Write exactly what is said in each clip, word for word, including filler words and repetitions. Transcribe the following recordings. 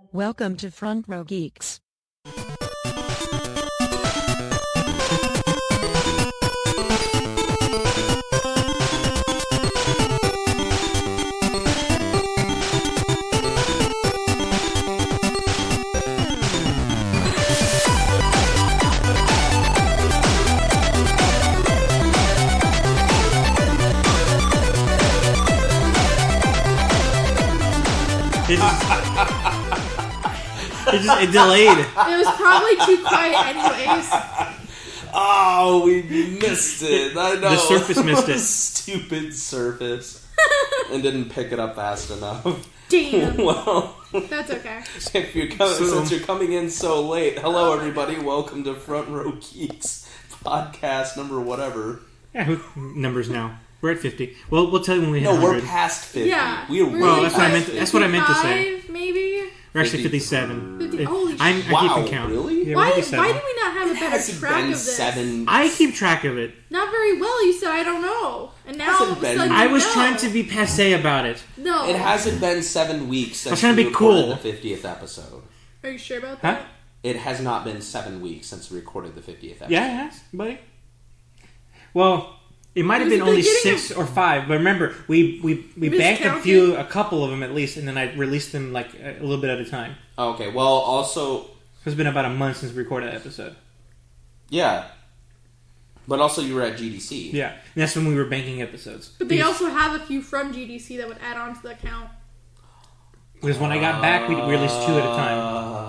Welcome to Front Row Geeks. It just, it just it delayed. It was probably too quiet anyways. Oh, we missed it. I know. The Surface missed it. Stupid Surface. And didn't pick it up fast enough. Damn. Well, That's okay. if you're coming, So- since you're coming in so late, hello everybody. Welcome to Front Row Geeks podcast number whatever. Yeah, who numbers now? We're at fifty. Well, we'll tell you when we hit No, one hundred. we're past fifty. Yeah. We are we're Well, way that's what I past meant- fifty. that's what I meant to say. fifty-five, maybe? We're actually fifty. fifty-seven. fifty It- holy I'm, shit. I Wow, keep count. really? Yeah, Why, we're fifty-seven. why do we not have a It better hasn't track been of this? seven. I keep track of it. Not very well. You said I don't know. And now Hasn't all of a been- sudden I you was know. trying to be passé about it. No. It hasn't been seven weeks since was trying to we be recorded cool. the fiftieth episode. Are you sure about Huh? that? It has not been seven weeks since we recorded the fiftieth episode. Yeah, it has, buddy. Well, it might have It was been the only beginning six or five, but remember, we we, we banked a Miscounted. few, a couple of them at least, and then I released them like a little bit at a time. Okay, well, also, It's been about a month since we recorded that episode. yeah. But also you were at G D C. Yeah, and that's when we were banking episodes. But they Because- also have a few from G D C that would add on to the account. Because when I got back, we we released two at a time.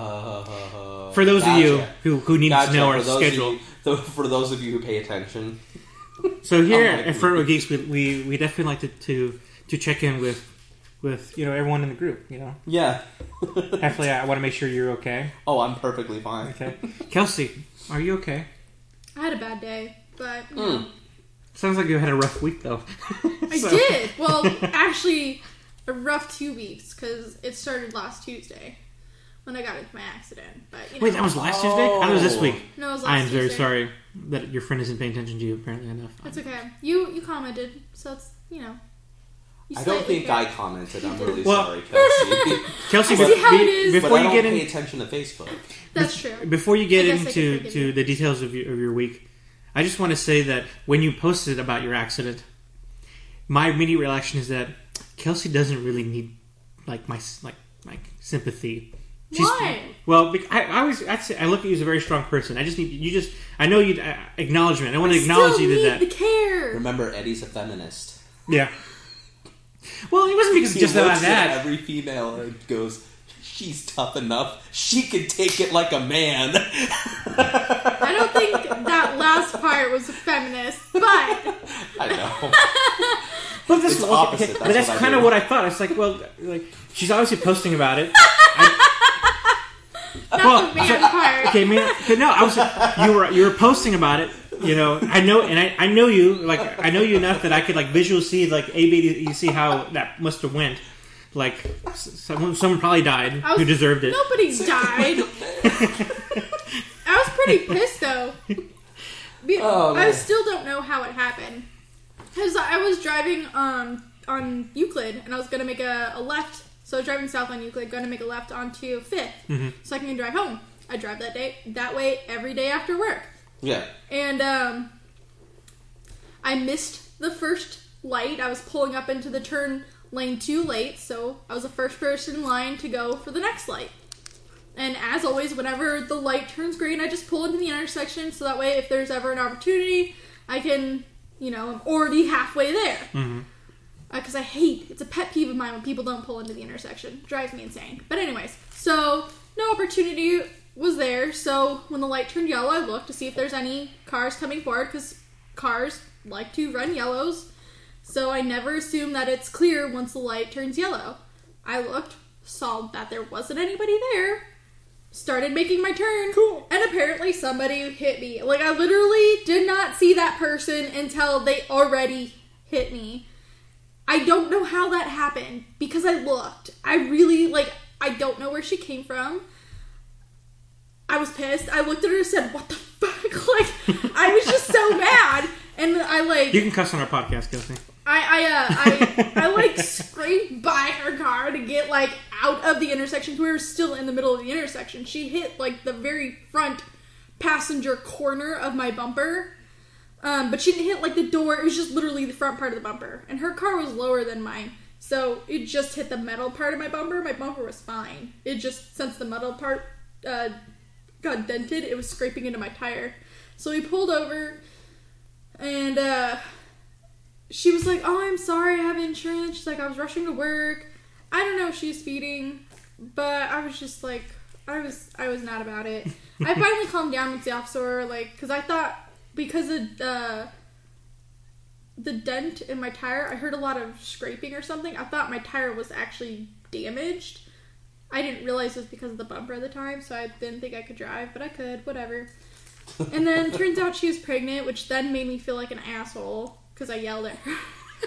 Uh, For those gotcha. of you who, who need Gotcha. to know our For those of schedule. you- th- for those of you who pay attention. So here Oh my at Front Row Geeks, we, we, we definitely like to, to to check in with with you know everyone in the group. You know, Yeah. definitely I want to make sure you're okay. Oh, I'm perfectly fine. Okay, Kelsey, are you okay? I had a bad day, but you Mm. know. Sounds like you had a rough week though. I So- did. Well, actually, a rough two weeks because it started last Tuesday when I got into my accident. But you know, Wait, that was last Tuesday? How was this Oh. week? no, it was last I am very Tuesday. sorry that your friend isn't paying attention to you. Apparently enough. It's okay. You you commented, so it's you know. You I don't slightly think care. I commented. I'm really Well- sorry, Kelsey. Kelsey, I see how be- it is. before but I you don't get pay in, attention to Facebook. That's true. before you get I guess I can into forgive to you. the details of your, of your week, I just want to say that when you posted about your accident, my immediate reaction is that Kelsey doesn't really need like my like like sympathy. Why? Well, bec- I, I always I'd say, I look at you as a very strong person. I just need you just I know you uh, acknowledgement. I want to acknowledge Still you need to that. the care. Remember, Eddie's a feminist. Yeah. Well, it wasn't because He just looks about at that. every female and goes, "She's tough enough. She can take it like a man." I don't think that last part was a feminist, but I know. But that's It's okay, opposite, okay, that's but that's what I kind do. of what I thought. It's like, well, like she's obviously posting about it. I, not Well, the man part. okay, man. okay, No, I was. You were you were posting about it. You know, I know, and I, I know you. Like, I know you enough that I could like visually see like A B. You see how that must have went. Like, someone someone probably died I was- who deserved it. Nobody died. I was pretty pissed though. Be- Oh, I man. still don't know how it happened. Because I was driving um, on Euclid and I was going to make a, a left. So I was driving south on Euclid, going to make a left onto fifth. Mm-hmm. So I can drive home. I drive that day that way every day after work. Yeah. And um, I missed the first light. I was pulling up into the turn lane too late, so I was the first person in line to go for the next light. And as always, whenever the light turns green, I just pull into the intersection, so that way if there's ever an opportunity, I can, you know, I'm already halfway there. Mm-hmm. Because I hate, it's a pet peeve of mine when people don't pull into the intersection. It drives me insane. But anyways, so no opportunity was there, so when the light turned yellow, I looked to see if there's any cars coming forward, because cars like to run yellows, so I never assume that it's clear once the light turns yellow. I looked, saw that there wasn't anybody there, started making my turn, Cool. and apparently somebody hit me. Like, I literally did not see that person until they already hit me. I don't know how that happened, because I looked. I really, like, I don't know where she came from. I was pissed. I looked at her and said, what the fuck? Like, I was just so mad. And I, like... You can cuss on our podcast, Kelsey. I, I, uh, I, I, like, scraped by her car to get, like, out of the intersection to where we were still in the middle of the intersection. She hit, like, the very front passenger corner of my bumper. Um, but she didn't hit, like, the door. It was just literally the front part of the bumper. And her car was lower than mine. So it just hit the metal part of my bumper. My bumper was fine. It just, since the metal part uh, got dented, it was scraping into my tire. So we pulled over, and uh, she was like, oh, I'm sorry, I have insurance. She's like, I was rushing to work. I don't know if she was speeding, but I was just like, I was I was not about it. I finally calmed down with the officer, like, because I thought, because of uh, the dent in my tire, I heard a lot of scraping or something. I thought my tire was actually damaged. I didn't realize it was because of the bumper at the time, so I didn't think I could drive, but I could, whatever. And then turns out she was pregnant, which then made me feel like an asshole, because I yelled at her.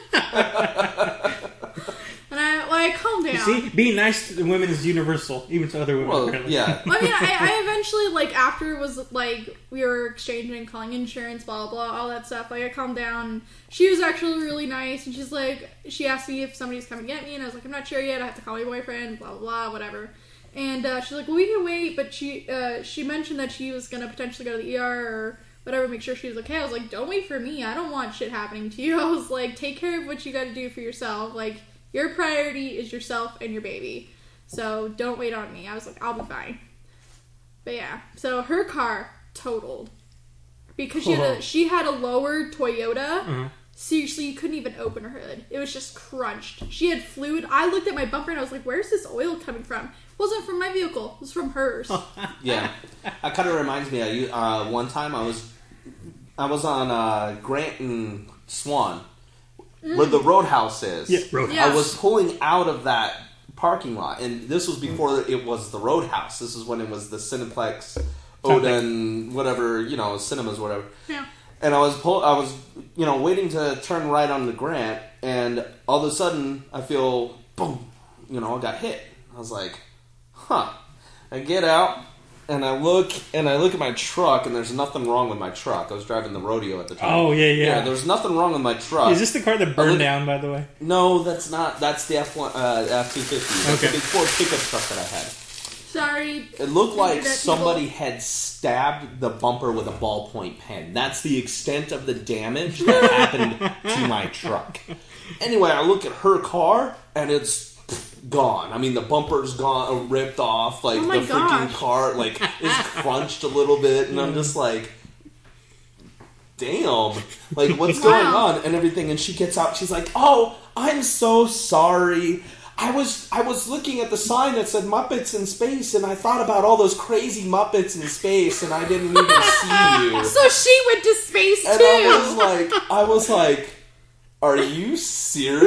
And I, like, calm down. You see, being nice to women is universal, even to other women. Well, apparently. yeah. I mean, I, I eventually, like, after it was, like, we were exchanging, calling insurance, blah, blah, blah, all that stuff, like, I calmed down. She was actually really nice, and she's like, she asked me if somebody's coming to get me, and I was like, I'm not sure yet, I have to call my boyfriend, blah, blah, blah, whatever. And uh, she's like, well, we can wait, but she uh, she mentioned that she was going to potentially go to the E R or whatever, make sure she was okay. I was like, don't wait for me, I don't want shit happening to you. I was like, take care of what you got to do for yourself, like, your priority is yourself and your baby. So don't wait on me. I was like, I'll be fine. But yeah, so her car totaled because she had a, she had a lower Toyota. Mm-hmm. Seriously, you couldn't even open her hood. It was just crunched. She had fluid. I looked at my bumper and I was like, where's this oil coming from? It wasn't from my vehicle. It was from hers. Yeah. That kind of reminds me of you. Uh, one time I was I was on uh, Grant and Swan, mm. where the Roadhouse is. Yeah, Roadhouse. Yeah. I was pulling out of that parking lot, and this was before it was the Roadhouse. This is when it was the Cineplex, Odin, whatever, you know, cinemas, whatever. Yeah. And I was pull, I was, you know, waiting to turn right on the Grant, and all of a sudden I feel, boom, you know, I got hit. I was like, huh. I get out, and I look, and I look at my truck, and there's nothing wrong with my truck. I was driving the rodeo at the time. Oh, yeah, yeah. Yeah, there's nothing wrong with my truck. Is this the car that burned look, down, by the way? No, that's not. That's the F one, uh, F two fifty. That's okay. the big Ford pickup truck that I had. Sorry. It looked like somebody had stabbed the bumper with a ballpoint pen. That's the extent of the damage that happened to my truck. Anyway, I look at her car, and it's gone. I mean, the bumper's gone, ripped off. Like, oh the freaking gosh. car, like, is crunched a little bit, and I'm just like, damn. Like, what's wow. going on? And everything. And she gets out, she's like, oh, I'm so sorry. I was I was looking at the sign that said Muppets in Space, and I thought about all those crazy Muppets in space, and I didn't even see you. So she went to space, and too! And I was like, I was like, are you serious?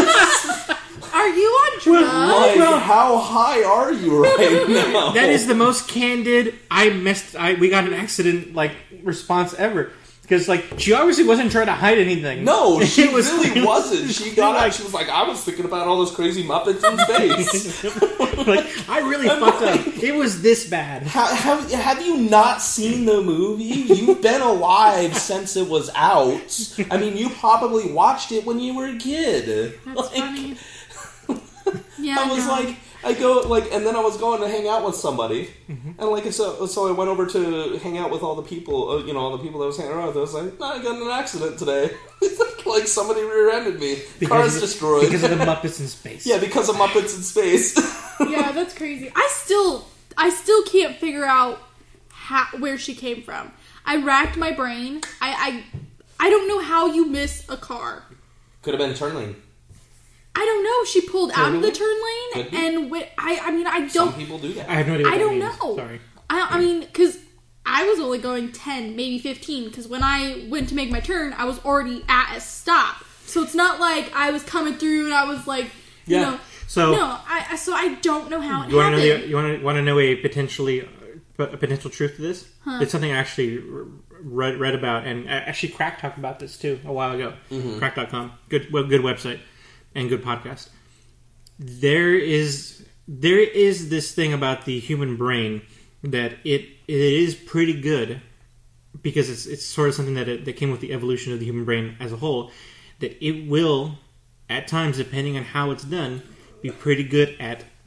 Are you on drugs? Like, well, how high are you right now? That is the most candid, I messed, I we got an accident, like, response ever. Because, like, she obviously wasn't trying to hide anything. No, she was really clearly, wasn't. She got out, she was like, I was thinking about all those crazy Muppets in space. Like, I really fucked like, up. It was this bad. Have, have, have you not seen the movie? You've been alive since it was out. I mean, you probably watched it when you were a kid. That's like, funny. Yeah, I was no. like, I go, like, and then I was going to hang out with somebody, mm-hmm. and, like, so, so I went over to hang out with all the people, uh, you know, all the people that I was hanging around with. I was like, no, I got in an accident today. Like, somebody rear-ended me. Because Car's of the, destroyed. Because of the Muppets in space. Yeah, because of Muppets in space. Yeah, that's crazy. I still, I still can't figure out how, where she came from. I racked my brain. I, I, I don't know how you miss a car. Could have been turn lane. I don't know. She pulled Turn out of the lane? turn lane, Could be. and went, I, I mean, I don't. Some people do that. I have no idea what I that don't means. know. Sorry. I, I mean, because I was only going ten, maybe fifteen, because when I went to make my turn, I was already at a stop. So it's not like I was coming through and I was like, you Yeah. know. So, no, I, so I don't know how it you want to happened. know? You want to want to know a potentially a potential truth to this? Huh. It's something I actually read read about, and actually Crack talked about this too a while ago. Mm-hmm. Crack dot com, good well, good website and good podcast. There is there is this thing about the human brain that it it is pretty good because it's it's sort of something that it, that came with the evolution of the human brain as a whole. That it will, at times, depending on how it's done, be pretty good at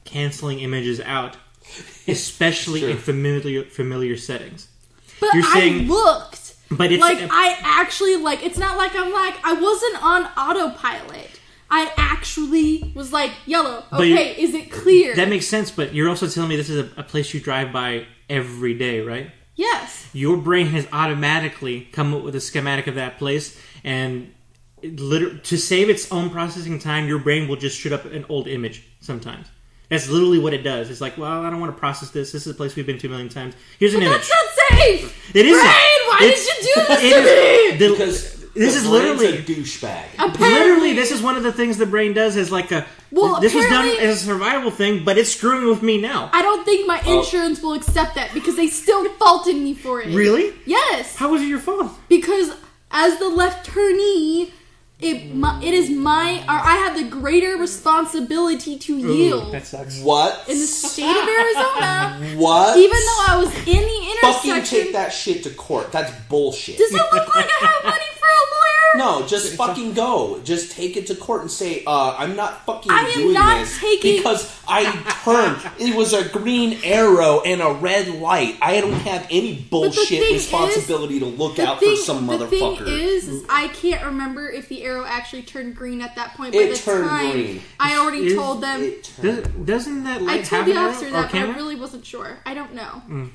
canceling images out, especially Sure. in familiar familiar settings. But You're saying- I looked. But it's Like, I actually, like, it's not like I'm like, I wasn't on autopilot. I actually was like, yellow. But Okay, is it clear? that makes sense. But you're also telling me this is a, a place you drive by every day, right? Yes. Your brain has automatically come up with a schematic of that place, and it liter- to save its own processing time, your brain will just shoot up an old image sometimes. That's literally what it does. It's like, well, I don't want to process this. This is a place we've been to a million times. Here's an But image. that's not safe! It isn't. Brain, why It's- did you do this it to is- me? the- Because this the is brain's literally a douchebag. Apparently. Literally, this is one of the things the brain does as like a. Well, this was done apparently- as a survival thing, but it's screwing with me now. I don't think my Oh. insurance will accept that because they still faulted me for it. Really? Yes. How was it your fault? Because as the left turnee, it my, it is my or I have the greater responsibility to yield That sucks. What? in the state of Arizona. What? Even though I was in the Fucking intersection, take that shit to court. That's bullshit. does it look like I have money for a lawyer? No, just fucking go. Just take it to court and say, uh, I'm not fucking I am doing not this taking- because I turned. It was a green arrow and a red light. I don't have any bullshit thing responsibility to look The out thing, for some the thing motherfucker. is, is, I can't remember if the arrow actually turned green at that point. By It the turned time, green. I already Is- told them. It Does, turned. doesn't that I light told have the an arrow officer or that, but I camera? really wasn't sure. I don't know.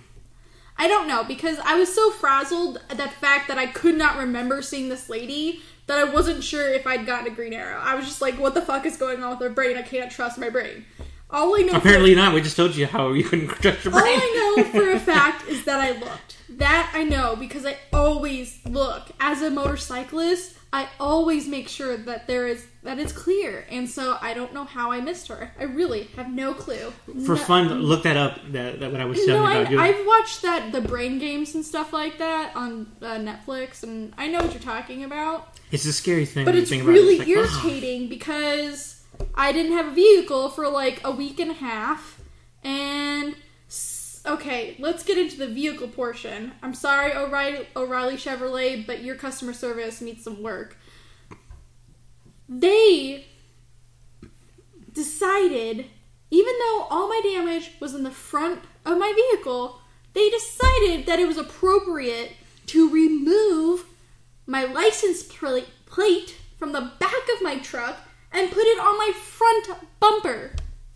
I don't know because I was so frazzled at that fact that I could not remember seeing this lady that I wasn't sure if I'd gotten a green arrow. I was just like, what the fuck is going on with my brain? I can't trust my brain. All I know Apparently not. We just told you how you couldn't trust your All brain. I know for a fact is that I looked. That I know because I always look. As a motorcyclist, I always make sure that there is that it's clear. And so I don't know how I missed her. I really have no clue. For No- fun, look that up. That, that what I was telling No, you about I, doing. I've watched that the brain games and stuff like that on uh, Netflix, and I know what you're talking about. It's a scary thing. But when you it's think about really it. It's like, oh. irritating because I didn't have a vehicle for like a week and a half. And, s- okay, let's get into the vehicle portion. I'm sorry, O'Reilly, O'Reilly Chevrolet, but your customer service needs some work. They decided, even though all my damage was in the front of my vehicle, they decided that it was appropriate to remove my license pl- plate from the back of my truck and put it on my front bumper.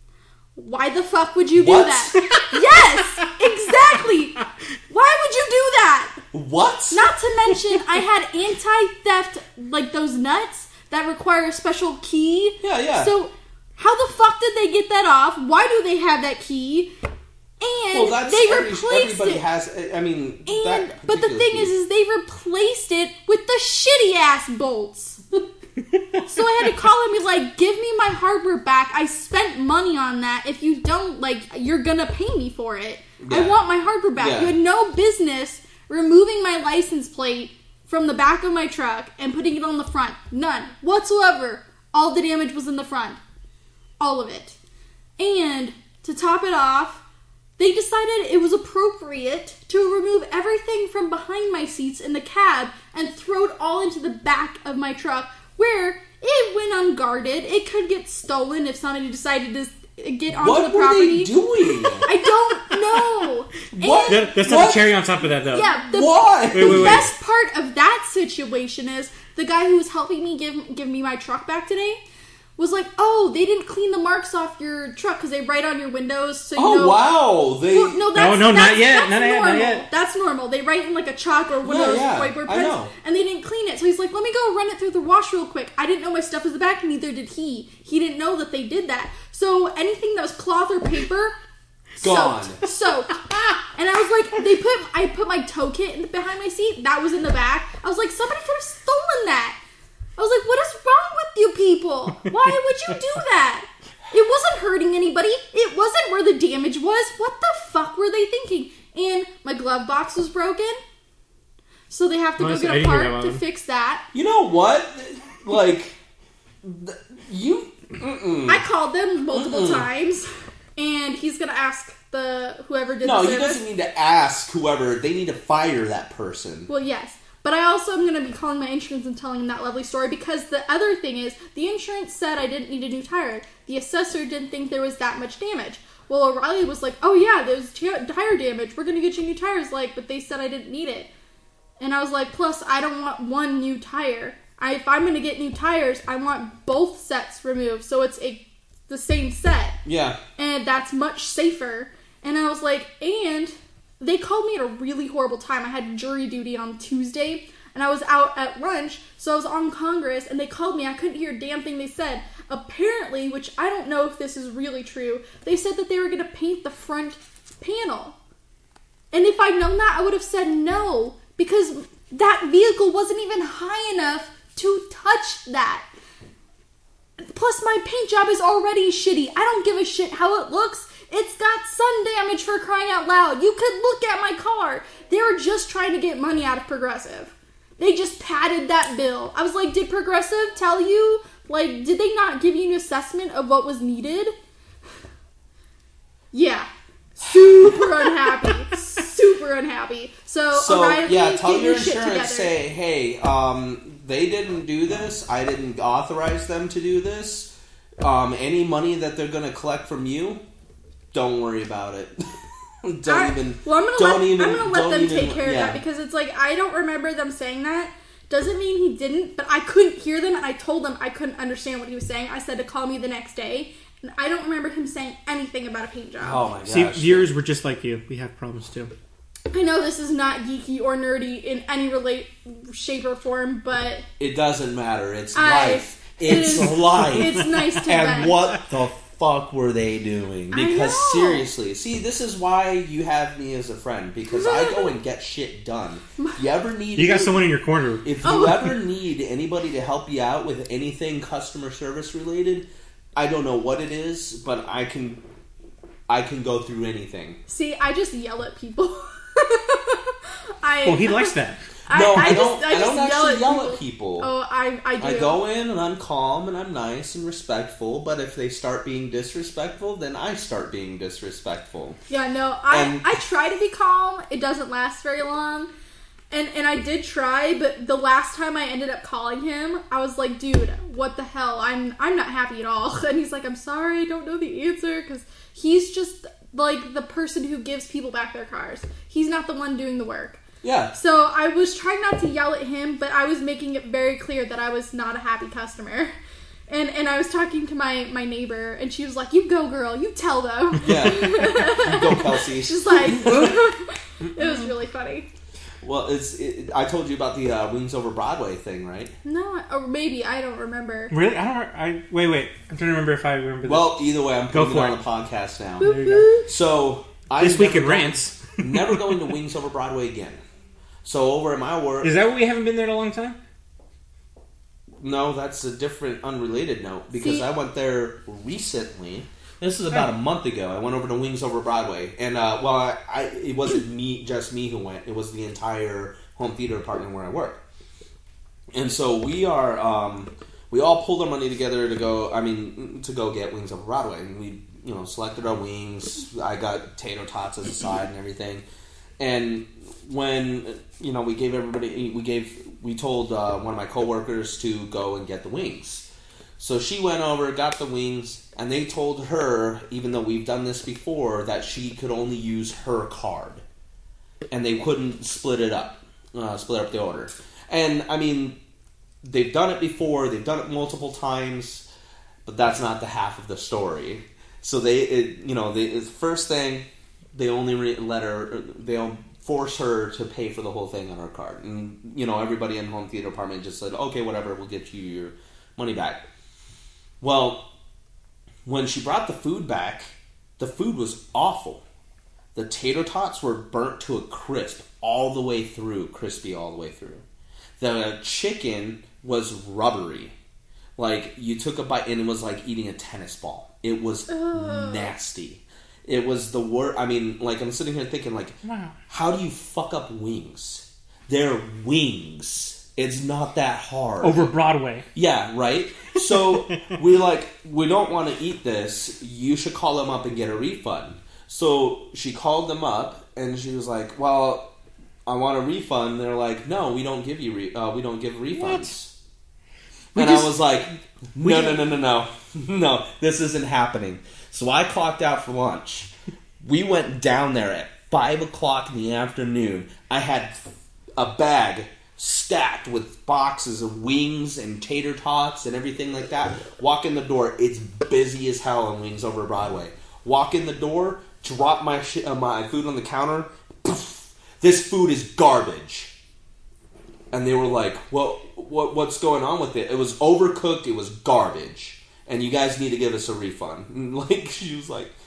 Why the fuck would you do What? that? Yes, exactly. Why would you do that? What? Not to mention, I had anti-theft, like those nuts that require a special key. Yeah, yeah. So, how the fuck did they get that off? Why do they have that key? And well, that's they every, replaced everybody it. has. I mean, And that but the particular thing key. is, is they replaced it with the shitty ass bolts. So I had to call him and be like, "Give me my hardware back. I spent money on that. If you don't, like, you're gonna pay me for it. I Yeah. want my hardware back. Yeah. You had no business removing my license plate from the back of my truck and putting it on the front. None whatsoever. All the damage was in the front, all of it. And to top it off, they decided it was appropriate to remove everything from behind my seats in the cab and throw it all into the back of my truck, where it went unguarded. It could get stolen if somebody decided to get onto What the were property. they doing? I don't know. What? And- That- that's not What? the cherry on top of that, though. yeah, the, Why? Wait, wait, the wait. best part of that situation is the guy who was helping me give give me my truck back today was like, "Oh, they didn't clean the marks off your truck because they write on your windows, so you Oh know." wow! They Well, no, that's, no, not that's, yet. That's Not yet, not normal. yet. That's normal. They write in like a chalk or one of those yeah, whiteboard I pens, know. and they didn't clean it. So he's like, "Let me go run it through the wash real quick." I didn't know my stuff was in the back, neither did he. He didn't know that they did that. So anything that was cloth or paper, Gone. soaked, soaked. And I was like, they put I put my tow kit in the, behind my seat. That was in the back. I was like, somebody could have stolen that. I was like, what is wrong with you people? Why would you do that? It wasn't hurting anybody. It wasn't where the damage was. What the fuck were they thinking? And my glove box was broken. So they have to Oh, go I get didn't a hear that part to one. fix that. You know what? Like, th- you. Mm-mm. I called them multiple times. And he's going to ask the whoever did No, the he service. doesn't need to ask whoever. They need to fire that person. Well, yes. But I also am going to be calling my insurance and telling them that lovely story, because the other thing is, the insurance said I didn't need a new tire. The assessor didn't think there was that much damage. Well, O'Reilly was like, oh yeah, there's t- tire damage. We're going to get you new tires. Like, but they said I didn't need it. And I was like, plus, I don't want one new tire. I, if I'm going to get new tires, I want both sets removed. So it's a the same set. Yeah. And that's much safer. And I was like, and... they called me at a really horrible time. I had jury duty on Tuesday, and I was out at lunch, so I was on Congress, and they called me. I couldn't hear a damn thing they said. Apparently, which I don't know if this is really true, they said that they were going to paint the front panel. And if I'd known that, I would have said no, because that vehicle wasn't even high enough to touch that. Plus, my paint job is already shitty. I don't give a shit how it looks. It's got sun damage, for crying out loud. You could look at my car. They were just trying to get money out of Progressive. They just padded that bill. I was like, did Progressive tell you? Like, did they not give you an assessment of what was needed? Yeah. Super unhappy. Super unhappy. So, So, O'Reilly, yeah, tell get your shit insurance, together. say, hey, um, they didn't do this. I didn't authorize them to do this. Um, any money that they're going to collect from you, don't worry about it. don't I, even. Well, I'm gonna don't let, even, I'm gonna let don't them even, take care yeah. of that, because it's like, I don't remember them saying that. Doesn't mean he didn't, but I couldn't hear them, and I told them I couldn't understand what he was saying. I said to call me the next day, and I don't remember him saying anything about a paint job. Oh my gosh. See, viewers, we're just like you. We have problems too. I know this is not geeky or nerdy in any relate shape or form, but It doesn't matter. It's I- life. It's it is- life. it's nice to And vent. what the fuck were they doing? I Because know. seriously, see, this is why you have me as a friend, because I go and get shit done. If you ever need You got someone in your corner. If you Oh. ever need anybody to help you out with anything customer service related, I don't know what it is, but I can I can go through anything. see, I just yell at people. I, Well, he likes that. I, no, I, I, don't. just, I, I, just don't yell actually at yell people. at people. Oh, I, I do. I go in and I'm calm and I'm nice and respectful, but if they start being disrespectful, then I start being disrespectful. Yeah, no, I, And- I try to be calm. It doesn't last very long. And and I did try, but the last time I ended up calling him, I was like, dude, what the hell? I'm I'm not happy at all. And he's like, I'm sorry, I don't know the answer. Because he's just like the person who gives people back their cars. He's not the one doing the work. Yeah. So I was trying not to yell at him, but I was making it very clear that I was not a happy customer. And and I was talking to my, my neighbor, and she was like, you go, girl, you tell them. Yeah. You go, Kelsey. She's like, it was really funny. Well, it's. It, I told you about the uh, Wings Over Broadway thing, right? No, or maybe, I don't remember. Really? I don't. I wait, wait. I'm trying to remember if I remember. This. Well, either way, I'm Go putting it for on it. the podcast now. There you go. So I This week in rants. never going to Wings Over Broadway again. So over at my work, Is that what we haven't been there in a long time? no, that's a different, unrelated note because See- I went there recently. This is about a month ago. I went over to Wings Over Broadway, and uh, well, I, I it wasn't me, just me who went. It was the entire home theater department where I work. And so we are, um, we all pulled our money together to go. I mean, to go get Wings Over Broadway, and we, you know, selected our wings. I got tater tots as a side and everything. And when you know, we gave everybody, we gave, we told uh, one of my coworkers to go and get the wings. So she went over, got the wings, and they told her, even though we've done this before, that she could only use her card, and they couldn't split it up, uh, split up the order. And I mean, they've done it before, they've done it multiple times, but that's not the half of the story. So they, it, you know, the first thing, they only re- let her, they'll force her to pay for the whole thing on her card, and you know, everybody in home theater department just said, okay, whatever, we'll get you your money back. Well, when she brought the food back, the food was awful. The tater tots were burnt to a crisp all the way through, crispy all the way through. The chicken was rubbery. Like, you took a bite and it was like eating a tennis ball. It was Ugh. nasty. It was the worst. I mean, like, I'm sitting here thinking, like, Wow. how do you fuck up wings? They're wings. It's not that hard. Over Broadway. Yeah, right? So, we like, we don't want to eat this. You should call them up and get a refund. So, she called them up, and she was like, well, I want a refund. They're like, no, we don't give you re- uh, we don't give refunds. We and just- I was like, we- no, no, no, no, no, no, this isn't happening. So I clocked out for lunch. We went down there at five o'clock in the afternoon. I had a bag stacked with boxes of wings and tater tots and everything like that. Walk in the door, it's busy as hell in Wings Over Broadway. Walk in the door, drop my sh- uh, my food on the counter. Poof, this food is garbage. And they were like, "Well, what what's going on with it? It was overcooked. It was garbage, and you guys need to give us a refund." And like she was like,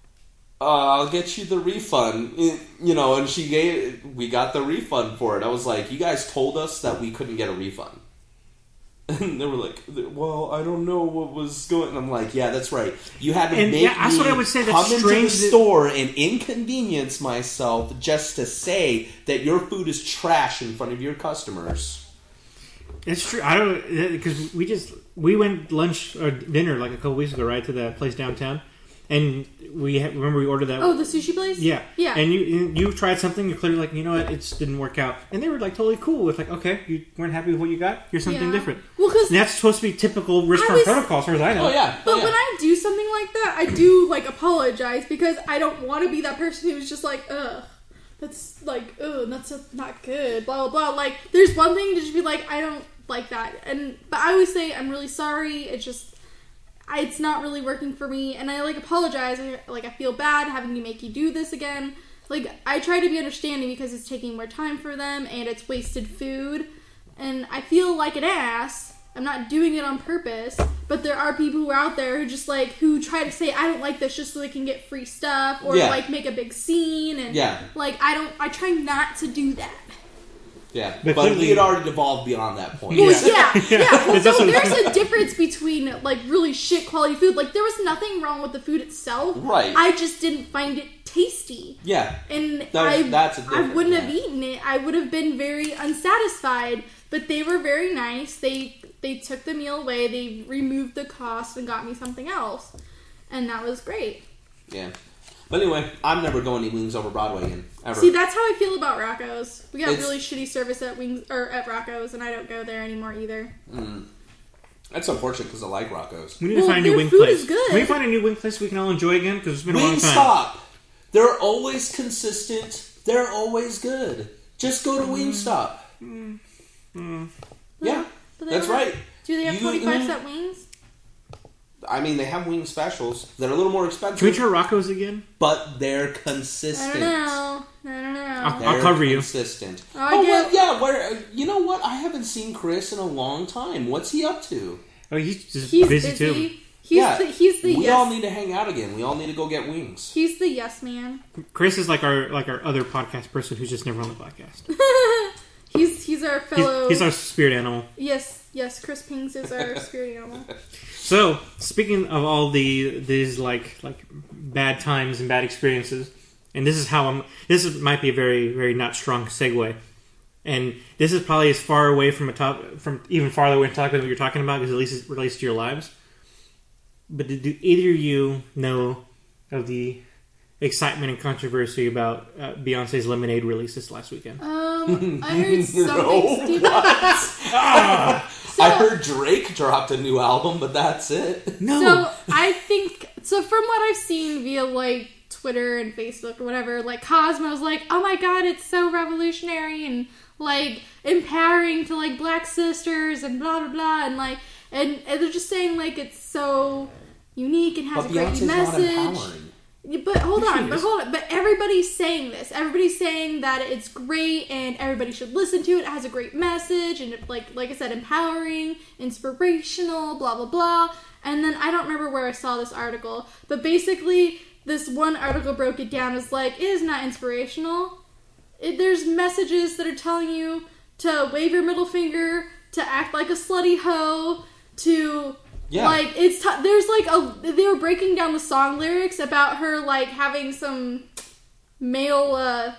Uh, I'll get you the refund, you know, and she gave, we got the refund for it. I was like, you guys told us that we couldn't get a refund. And they were like, well, I don't know what was going on. I'm like, yeah, that's right. You had to And, make yeah, that's me what I would say, that's come into the strange that- store and inconvenience myself just to say that your food is trash in front of your customers. It's true. I don't because we just we went lunch or dinner like a couple weeks ago, right, to the place downtown, and we had, remember we ordered that. Oh, the sushi place? Yeah, Yeah. And you you tried something. You're clearly like, you know what, it just didn't work out, and they were like totally cool with like, okay, you weren't happy with what you got. Here's something Yeah. different. Well, because And that's supposed to be typical restaurant was- protocol, as far as I know. Oh, yeah. But oh, yeah. when I do something like that, I do like apologize because I don't want to be that person who's just like, ugh, that's like, ugh, that's not good, blah blah blah. Like, there's one thing to just be like, I don't like that, and but I always say I'm really sorry. It's just, I, it's not really working for me, and I like apologize. I, like I feel bad having to make you do this again. Like I try to be understanding because it's taking more time for them and it's wasted food, and I feel like an ass. I'm not doing it on purpose, but there are people who are out there who just like who try to say I don't like this just so they can get free stuff or Yeah. like make a big scene and Yeah. like I don't I try not to do that. Yeah, But but, clearly- we had already devolved beyond that point. Well, Yeah. yeah, yeah. Well, It's so also- there's a difference between like really shit quality food. Like there was nothing wrong with the food itself. Right. I just didn't find it tasty. Yeah. And That's- I, that's a I difference, wouldn't yeah. have eaten it. I would have been very unsatisfied. But they were very nice. They they took the meal away. They removed the cost and got me something else, and that was great. Yeah. But anyway, I'm never going to Wings Over Broadway again. Ever. See, that's how I feel about Rocco's. We got It's- really shitty service at Wings or at Rocco's, and I don't go there anymore either. That's unfortunate because I like Rocco's. We need to Well, find a new their wing food place. is good. Can we find a new wing place we can all enjoy again? Because it's been a long time. Wingstop! They're always consistent. They're always good. Just go to Wingstop. Yeah, But they that's don't have- right. Do they have You- twenty-five cent wings? I mean, they have wing specials. They're a little more expensive, Can we try Rocco's again? but they're I consistent. don't know. I don't know. I'll- They're cover you. Consistent. Oh, I oh, do. well, yeah. Where you know what? I haven't seen Chris in a long time. What's he up to? Oh, he's just He's busy, busy. too. He's yeah, the he's the we yes. all need to hang out again. We all need to go get wings. He's the yes man. Chris is like our like our other podcast person who's just never on the podcast. He's he's our He's, fellow. he's our spirit animal. yes, yes. Chris Pings is our spirit animal. So, speaking of all the these like like bad times and bad experiences, and this is how I'm. This is, might be a very very not strong segue, and this is probably as far away from a top from even farther away from talking about what you're talking about because at least it relates to your lives. But did, do either of you know of the excitement and controversy about uh, Beyonce's Lemonade release this last weekend? Um, I heard something No, stupid. what? So, I heard Drake dropped a new album, but that's it. No. So I think so. From what I've seen via like Twitter and Facebook or whatever, like Cosmo's like, oh my god, it's so revolutionary and like empowering to like black sisters and blah blah blah and like and, and they're just saying like it's so unique and has But a great Beyonce's not message. empowering. But hold Yes, she on, but is. hold on. But everybody's saying this. Everybody's saying that it's great and everybody should listen to it. It has a great message and, it, like like I said, empowering, inspirational, blah, blah, blah. And then I don't remember where I saw this article. But basically, this one article broke it down as like, it is not inspirational. It, there's messages that are telling you to wave your middle finger, to act like a slutty hoe, to... Yeah. Like, it's... T- there's, like, a... They were breaking down the song lyrics about her, like, having some male, uh...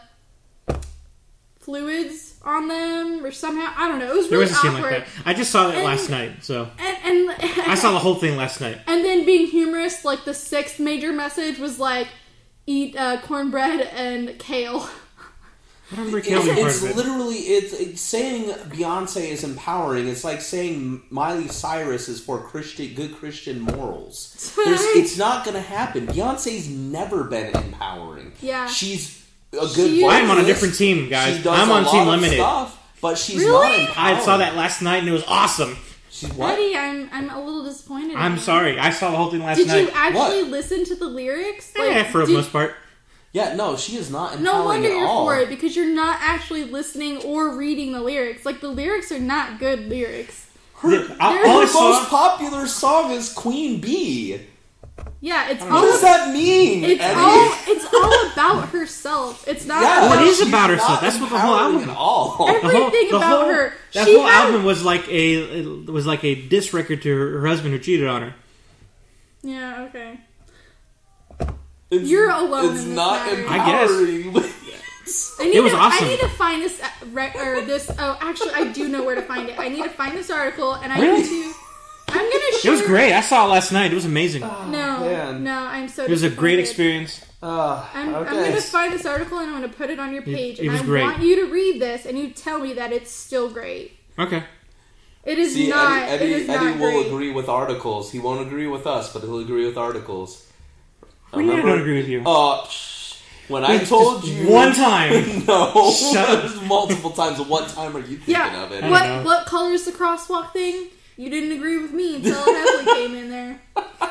fluids on them, or somehow... I don't know. It was There really was a scene awkward. like that. I just saw that And- last night, so And, and... I saw the whole thing last night. And then being humorous, like, the sixth major message was, like, eat uh, cornbread and kale. I don't remember It's, Caleb being part it's of it. literally it's, it's saying Beyonce is empowering. It's like saying Miley Cyrus is for Christian good Christian morals. There's, it's not going to happen. Beyonce's never been empowering. Yeah. She's a good. She- vocalist. I'm on a different team, guys. She does I'm a on lot Team of Limited. stuff, but she's Really? not empowering. I saw that last night and it was awesome. She's what? Eddie, I'm I'm a little disappointed. in I'm you. sorry. I saw the whole thing last Did night. you actually What? listen to the lyrics? Yeah, for the did- most part. Yeah, no, she is not empowering No wonder at you're all. for it, because you're not actually listening or reading the lyrics. Like, the lyrics are not good lyrics. Her, The- I- There's all I her saw- most popular song is Queen Bee. Yeah, it's What all does that mean, it's Eddie? all it's all about herself. It's not Yeah, What about is she's about herself? not That's what the whole empowering album- at all. The whole- everything the about whole- her. That She whole had- album was like a it was like a diss record to her, her husband who cheated on her. Yeah, okay. It's, You're alone It's in this not matter. I guess. empowering. I need It was to, awesome. I need to find this uh, re- or this. Oh, actually, I do know where to find it. I need to find this article, and I Really? need to. I'm gonna. It Share, was great. I saw it last night. It was amazing. No, man. no, I'm so. It was a great disappointed. experience. Uh, I'm, okay. I'm going to find this article and I'm going to put it on your page. it and was I great. want you to read this and you tell me that it's still great. Okay. It is See, not. Eddie, it Eddie, is Eddie not will great. agree with articles. He won't agree with us, but he'll agree with articles. What do you mean I don't agree with you? Uh, when I Just told you one time. no, Shut up. there's multiple times. What time are you thinking Yeah. of it? I What don't know. what color is the crosswalk thing? You didn't agree with me until Hesley came in there.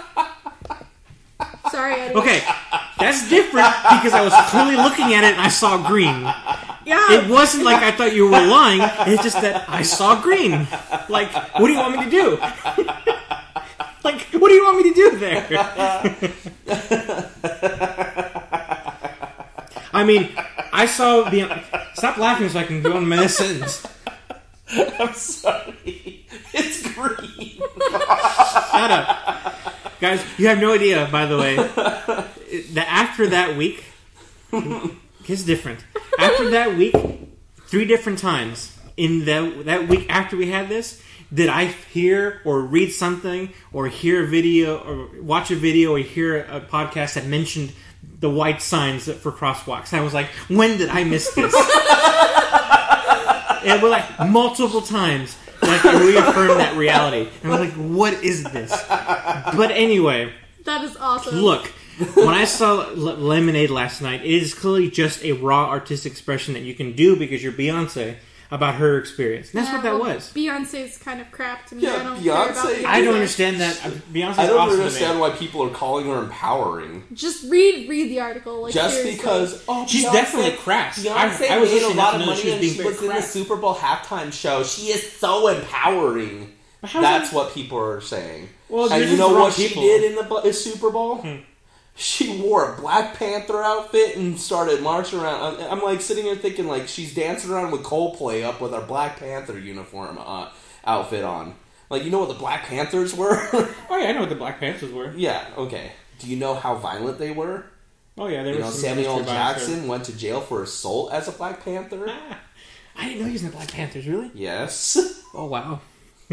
Sorry, Eddie. Okay, that's different because I was clearly looking at it and I saw green. Yeah. It wasn't like I thought you were lying. It's just that I saw green. Like, what do you want me to do? Like, what do you want me to do there? I mean, I saw the. Stop laughing so I can go on my next sentence. I'm sorry. It's green. Shut up. Guys, you have no idea, by the way, that after that week, it's different. After that week, three different times in that, that week after we had this, did I hear or read something or hear a video or watch a video or hear a podcast that mentioned the white signs for crosswalks. I was like, when did I miss this? It was like multiple times. Like it reaffirmed that reality. And I was like, what is this? But anyway, That is awesome. look, when I saw L- Lemonade last night, it is clearly just a raw artistic expression that you can do because you're Beyonce about her experience. And that's Yeah, what that well, was. Beyonce's kind of crap to me. Yeah, I don't care about Beyonce- Beyonce. I don't understand that. Beyonce's I don't awesome to me. understand why people are calling her empowering. Just read read the article. Like, Just seriously. because oh, She's Beyonce, definitely crass. Beyonce I- I was made a listening lot to of know money she was and being she very was in the crass. Super Bowl halftime show. She is so empowering. But how's That's that- what people are saying. Well, and you're you just know the wrong what she people. did in the bu- uh, Super Bowl? Hmm. She wore a Black Panther outfit and started marching around. I'm- I'm like sitting here thinking like she's dancing around with Coldplay up with her Black Panther uniform uh, outfit on. Like, you know what the Black Panthers were? Oh yeah, I know what the Black Panthers were. Yeah, okay. Do you know how violent they were? Oh yeah, there You was know, some Samuel history bias there. Jackson went to jail for assault as a Black Panther. Ah, I didn't know he was in the Black Panthers. Really? Yes. Oh wow.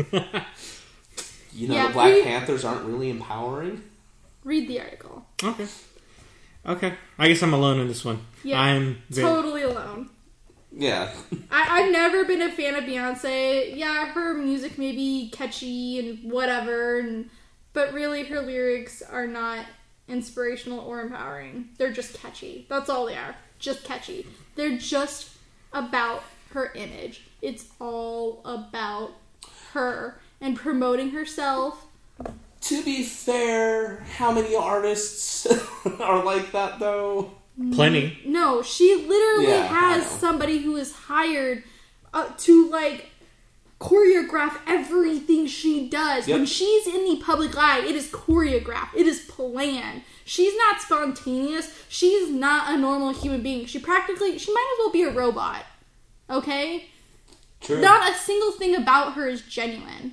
You know Yeah, the Black we- Panthers aren't really empowering? read the article. Okay. Okay. I guess I'm alone in this one. Yeah, I'm very, totally alone. Yeah. I, I've never been a fan of Beyonce. Yeah, her music may be catchy and whatever, and, but really her lyrics are not inspirational or empowering. They're just catchy. That's all they are. Just catchy. They're just about her image. It's all about her and promoting herself. To be fair, how many artists are like that though? plenty. No, she literally Yeah, I has know. somebody who is hired uh, to like choreograph everything she does. Yep. When she's in the public eye, it is choreographed. It is planned. She's not spontaneous. She's not a normal human being. She practically, she might as well be a robot. Okay? True. Not a single thing about her is genuine.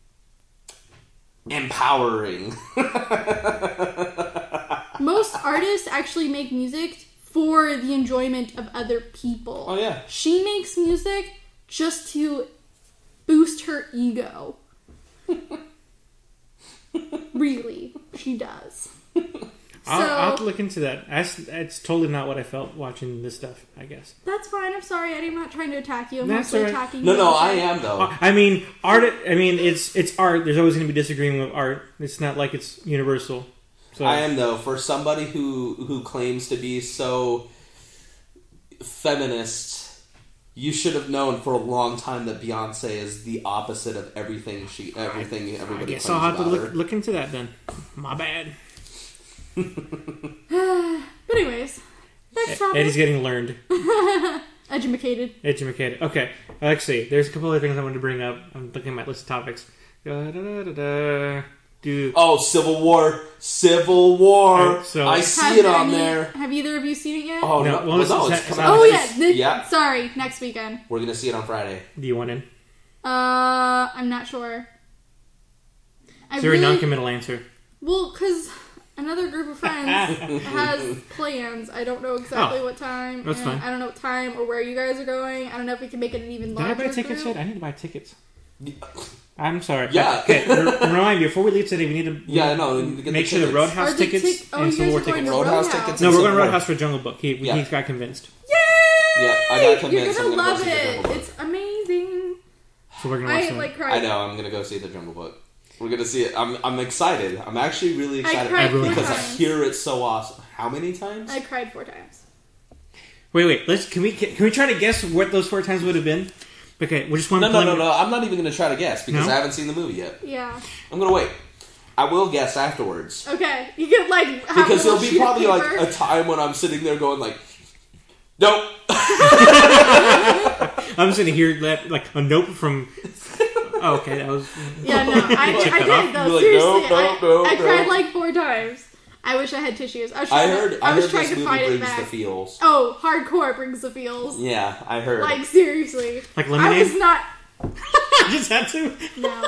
Empowering. Most artists actually make music for the enjoyment of other people. Oh, yeah. She makes music just to boost her ego. Really, she does. I'll, So- I'll have to look into that. That's, that's totally not what I felt watching this stuff, I guess. That's fine. I'm sorry, Eddie. I'm not trying to attack you. I'm That's mostly all right. attacking No, you. no, I am though. I mean, art. I mean, it's it's art. There's always going to be disagreeing with art. It's not like it's universal. So I am though. For somebody who who claims to be so feminist, you should have known for a long time that Beyonce is the opposite of everything she, everything I everybody guess claims I'll have to about look her. look into that then. My bad. But anyways, next topic. Eddie's getting learned, Educated. educated. Okay, let's see. There's a couple other things I wanted to bring up. I'm looking at my list of topics. Da, da, da, da, da. Do Oh, Civil War, Civil War. Alright, so- I see Have it on any- there. Have either of you seen it yet? Oh No, no, well, well, this no, is- it's coming uh, out. Oh, next- yeah. This, yeah. Sorry, next weekend. We're gonna see it on Friday. do you want in? Uh, I'm not sure. I It's a very really, non-committal answer. well, because another group of friends has plans. I don't know exactly Oh, what time. that's and fine. I don't know what time or where you guys are going. I don't know if we can make it an even Did I larger buy tickets group. yet? I need to buy tickets. I'm sorry. Yeah. Okay, re- remind me, before we leave today, we need to Yeah, I know. we need to get make the sure the tickets. Roadhouse Are the tickets tic- oh, and you Civil guys War are going tickets. to Roadhouse Roadhouse. tickets No, and we're going to Civil War. Roadhouse for Jungle Book. He, Yeah. He's got convinced. Yay! Yeah, I got convinced. You're I'm gonna gonna go love see the it. Jungle Book. It's amazing. So we're going to watch I some. like cried. I know. I'm gonna go see the Jungle Book. We're gonna see it. I'm I'm excited. I'm actually really excited cried four because I times. hear it's so awesome. How many times? I cried four times. Wait, wait. Let's can we can we try to guess what those four times would have been? Okay, we just want No, to no, no, no. I'm not even gonna try to guess because No? I haven't seen the movie yet. Yeah. I'm gonna wait. I will guess afterwards Okay. You get like have because a there'll little be sheet of probably like paper. a time when I'm sitting there going like, nope. I'm just going to hear that like a nope from. Oh, okay, that was. Yeah, no, I, Check I that off. did though. You're like, Seriously, no, no, I, no, I no. cried like four times. I wish I had tissues. I, was I trying heard. To, I, I was heard trying this to movie fight it brings back. the feels. Oh, hardcore brings the feels. Yeah, I heard. Like seriously, Like I Lemonade? was not. I just had to. No,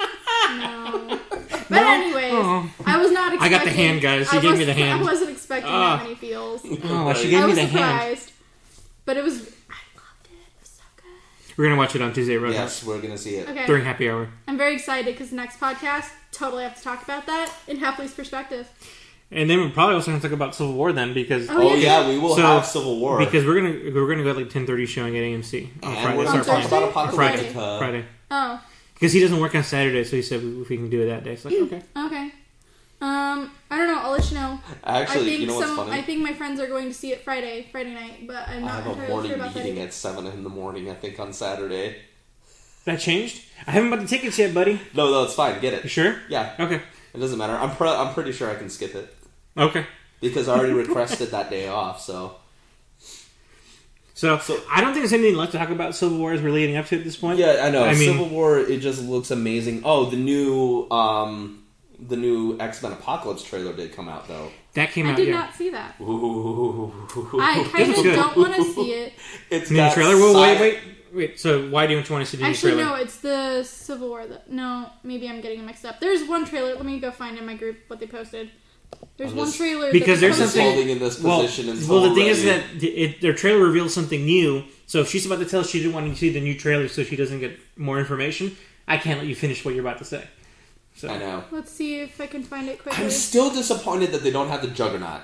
no. But anyways, Oh. I was not. I Expecting, got the hand, guys. He I gave me was- the hand. I wasn't expecting Ah. that many feels. Oh, she I gave me was the hand. surprised, but it was. I loved it. It was so good. We're going to watch it on Tuesday at Roadhouse Yes, we're gonna see it. Okay, during happy hour. I'm very excited because next podcast totally have to talk about that in Happy's perspective. And then we're probably also going to talk about Civil War then because. Oh, Oh yeah. yeah, we will So, have Civil War. Because we're gonna we're gonna go at like ten thirty showing at A M C on and Friday. we're It's gonna our talk Thursday? plan. about Friday. Apocalyptica. Friday. Oh, Because he doesn't work on Saturday, so he said if we can do it that day. It's like okay. okay. Um, I don't know. I'll let you know. Actually, I think you know what's some. funny? I think my friends are going to see it Friday, Friday night, but I'm I not have a entirely morning sure about meeting that. at seven in the morning. I think on Saturday. That changed. I haven't bought the tickets yet, buddy. No, no, it's fine. Get You it. sure? Yeah, Okay. it doesn't matter. I'm pre- I'm pretty sure I can skip it Okay. because I already requested that day off. So So, So- I don't think there's anything left to talk about Civil War as we're leading up to at this point. yeah, I know. I mean- Civil War. It just looks amazing. Oh, the new um the new X-Men Apocalypse trailer did come out though. That came I out. did yeah. not see that. Ooh. I kind was of good. don't want to see it. It's New got trailer. Well, wait, sci- wait, wait. So why don't you want to see the new Actually, trailer? no, it's the Civil War. That, no, maybe I'm getting them mixed up. There's one trailer. Let me go find in my group what they posted. There's I'm one just- trailer Because that there's they I'm just something- posted. holding in this Well, position until well, the we're thing is ready. that it, their trailer reveals something new. So if she's about to tell us she didn't want to see the new trailer, so she doesn't get more information, I can't let you finish what you're about to say. So I know. Let's see if I can find it quickly. I'm still disappointed that they don't have the Juggernaut.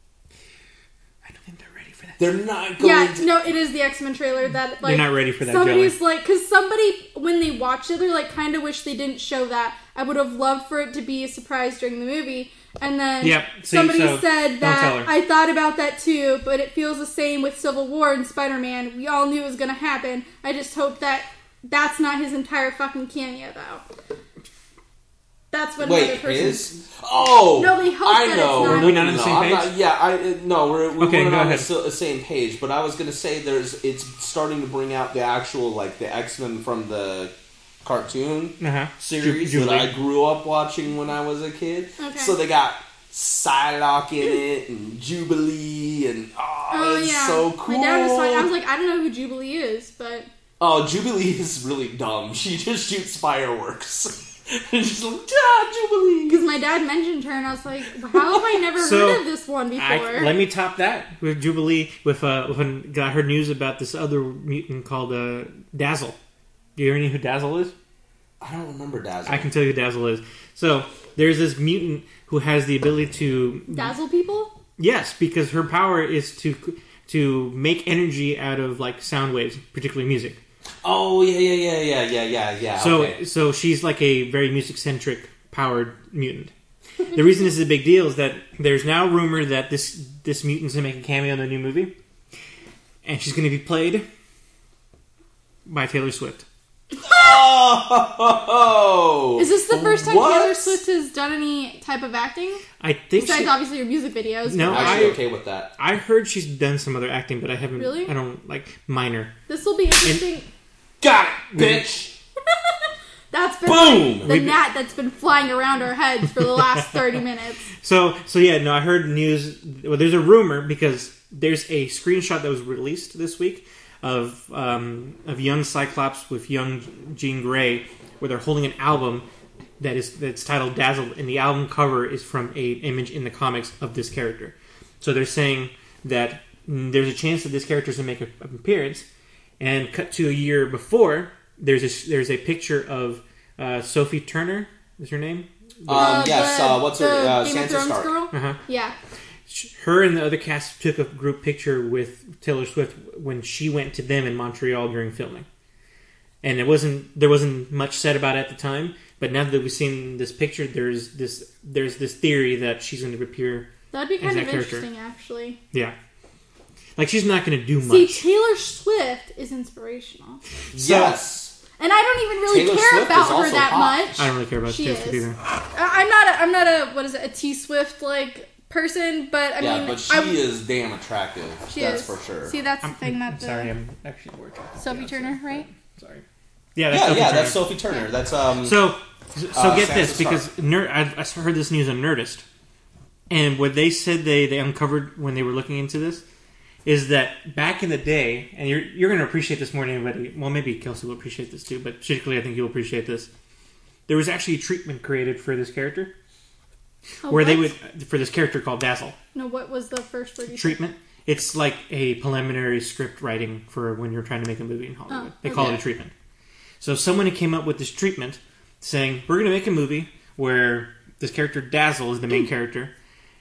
I don't think they're ready for that. They're not going Yeah, to... no, it is the X-Men trailer that like They're not ready for that Somebody's jelly. like, because somebody when they watched it, they're like, kind of wish they didn't show that. I would have loved for it to be a surprise during the movie. And then Yep, see, somebody so said don't tell that her. I thought about that too, but it feels the same with Civil War and Spider-Man. We all knew it was going to happen. I just hope that that's not his entire fucking cameo, though. That's what another Wait, person. his? Oh! No, they hope I that know. it's not- Are we not on the No, same I'm page? not- yeah, I uh, no, we're, we Okay, weren't go on the ahead. s- the same page. But I was going to say, there's it's starting to bring out the actual like the X-Men from the cartoon Uh-huh. series Ju- that Jubilee. I grew up watching when I was a kid. Okay. So they got Psylocke in it and Jubilee and oh, Oh it's yeah, so cool. My dad was talking. I was like, I don't know who Jubilee is, but Oh, Jubilee is really dumb. She just shoots fireworks. And she's like, ah, Jubilee. because my dad mentioned her, and I was like, how have I never So, heard of this one before? I, let me top that with Jubilee. With uh, when I heard news about this other mutant called uh, Dazzle. Do you hear any who Dazzle is? I don't remember Dazzle. I can tell you who Dazzle is. So there's this mutant who has the ability to Dazzle people? yes, because her power is to to make energy out of like sound waves, particularly music. Oh yeah, yeah, yeah, yeah, yeah, yeah, yeah. So okay. so she's like a very music centric powered mutant. The reason this is a big deal is that there's now rumor that this this mutant's gonna make a cameo in the new movie, and she's gonna be played by Taylor Swift. Oh! Is this the first time What? Taylor Swift has done any type of acting? I think Besides, she, obviously, her music videos. No, but- I'm actually I- okay with that. I heard she's done some other acting, but I haven't. Really? I don't like minor. This will be interesting. Got it, bitch! That's been Boom! like the We- gnat that's been flying around our heads for the last thirty minutes. So so yeah, no, I heard news. Well, there's a rumor because there's a screenshot that was released this week of um, of young Cyclops with young Jean Grey, where they're holding an album that is that's titled Dazzle, and the album cover is from a image in the comics of this character. So they're saying that mm, there's a chance that this character is going to make a- an appearance. And cut to a year before, there's a there's a picture of uh, Sophie Turner. Is her name? Um, Uh, yes, the- uh, what's her the uh, Game of Sansa Thrones Stark. girl? Uh huh. Yeah. Her and the other cast took a group picture with Taylor Swift when she went to them in Montreal during filming. And it wasn't there wasn't much said about it at the time, but now that we've seen this picture, there's this there's this theory that she's going to appear. That'd be kind As of that character. interesting, actually. Yeah, like she's not going to do See, much. Taylor Swift is inspirational. Yes. And I don't even really Taylor care Swift about is her also that hot. much. I don't really care about She Taylor Swift is. either. I- I'm not a, I'm not a, what is it, a T Swift, like, person, but I yeah, mean. but she I, is damn attractive. She that's is. for sure. See, that's the I'm, thing I'm that the sorry, I'm actually more attracted. Sophie Yeah, Turner, right? Sorry. Yeah, that's yeah, Sophie yeah, Turner. that's Sophie Turner. That's um. So, so Uh, get Sansa this, Stark. because Nerd, I, I heard this news on Nerdist, and what they said they, they uncovered when they were looking into this is that back in the day, and you're you're going to appreciate this more than anybody. Well, maybe Kelsey will appreciate this too, but particularly I think you'll appreciate this. There was actually a treatment created for this character, Oh, where they what? would for this character called Dazzle. No, what was the first word you said? Treatment. It's like a preliminary script writing for when you're trying to make a movie in Hollywood. Oh, they call okay. it a treatment. So someone came up with this treatment saying, we're going to make a movie where this character Dazzle is the main character.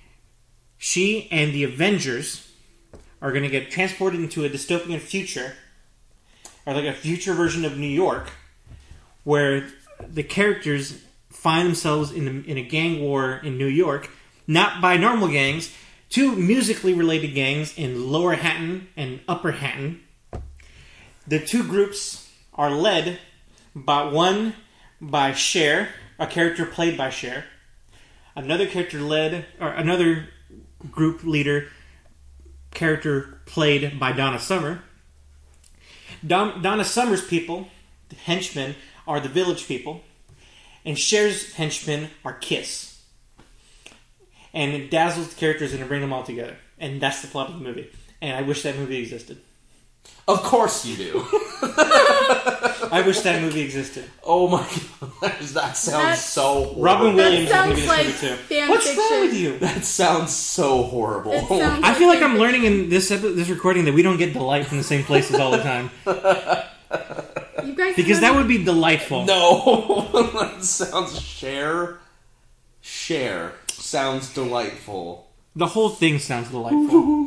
She and the Avengers are going to get transported into a dystopian future, or like a future version of New York, where the characters find themselves in, the, in a gang war in New York, not by normal gangs, two musically related gangs in Lower Hatton and Upper Hatton. The two groups are led by one by Cher, a character played by Cher, another character led, or another group leader character played by Donna Summer. Don, Donna Summer's people, the henchmen, are the Village people, and Cher's henchmen are Kiss. And Dazzle's character is going to bring them all together, and that's the plot of the movie. And I wish that movie existed. Of course you do. I wish that movie existed. Oh my god, that sounds That's- so horrible. Robin Williams That is going to sounds be like this movie too. fan What's fiction. wrong with you? That sounds so horrible. It sounds I feel like I'm fan learning in this epi- this recording that we don't get delight from the same places all the time. You guys Because that would be delightful. No, that sounds share. Share sounds delightful. The whole thing sounds delightful.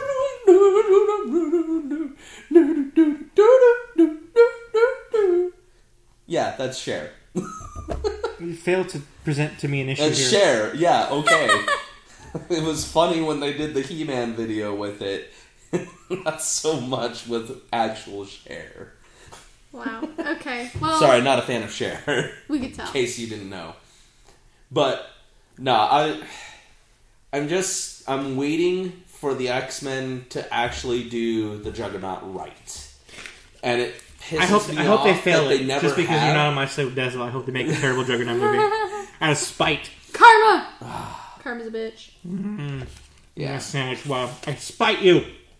Yeah, that's share. You failed to present to me an issue That's here. share. Yeah, okay. It was funny when they did the He-Man video with it. Not so much with actual share. Wow. Okay. Well, Sorry, not a fan of share. we could tell. In case you didn't know. But no, I I'm just I'm waiting for the X-Men to actually do the Juggernaut right. And it pisses I hope me I hope they off fail that it. they never Just because have. you're not on my side with Dazzle, I hope they make a terrible Juggernaut movie. Out of spite. Karma! Karma's a bitch. Yeah. Yeah, sandwich. Wow. I spite you.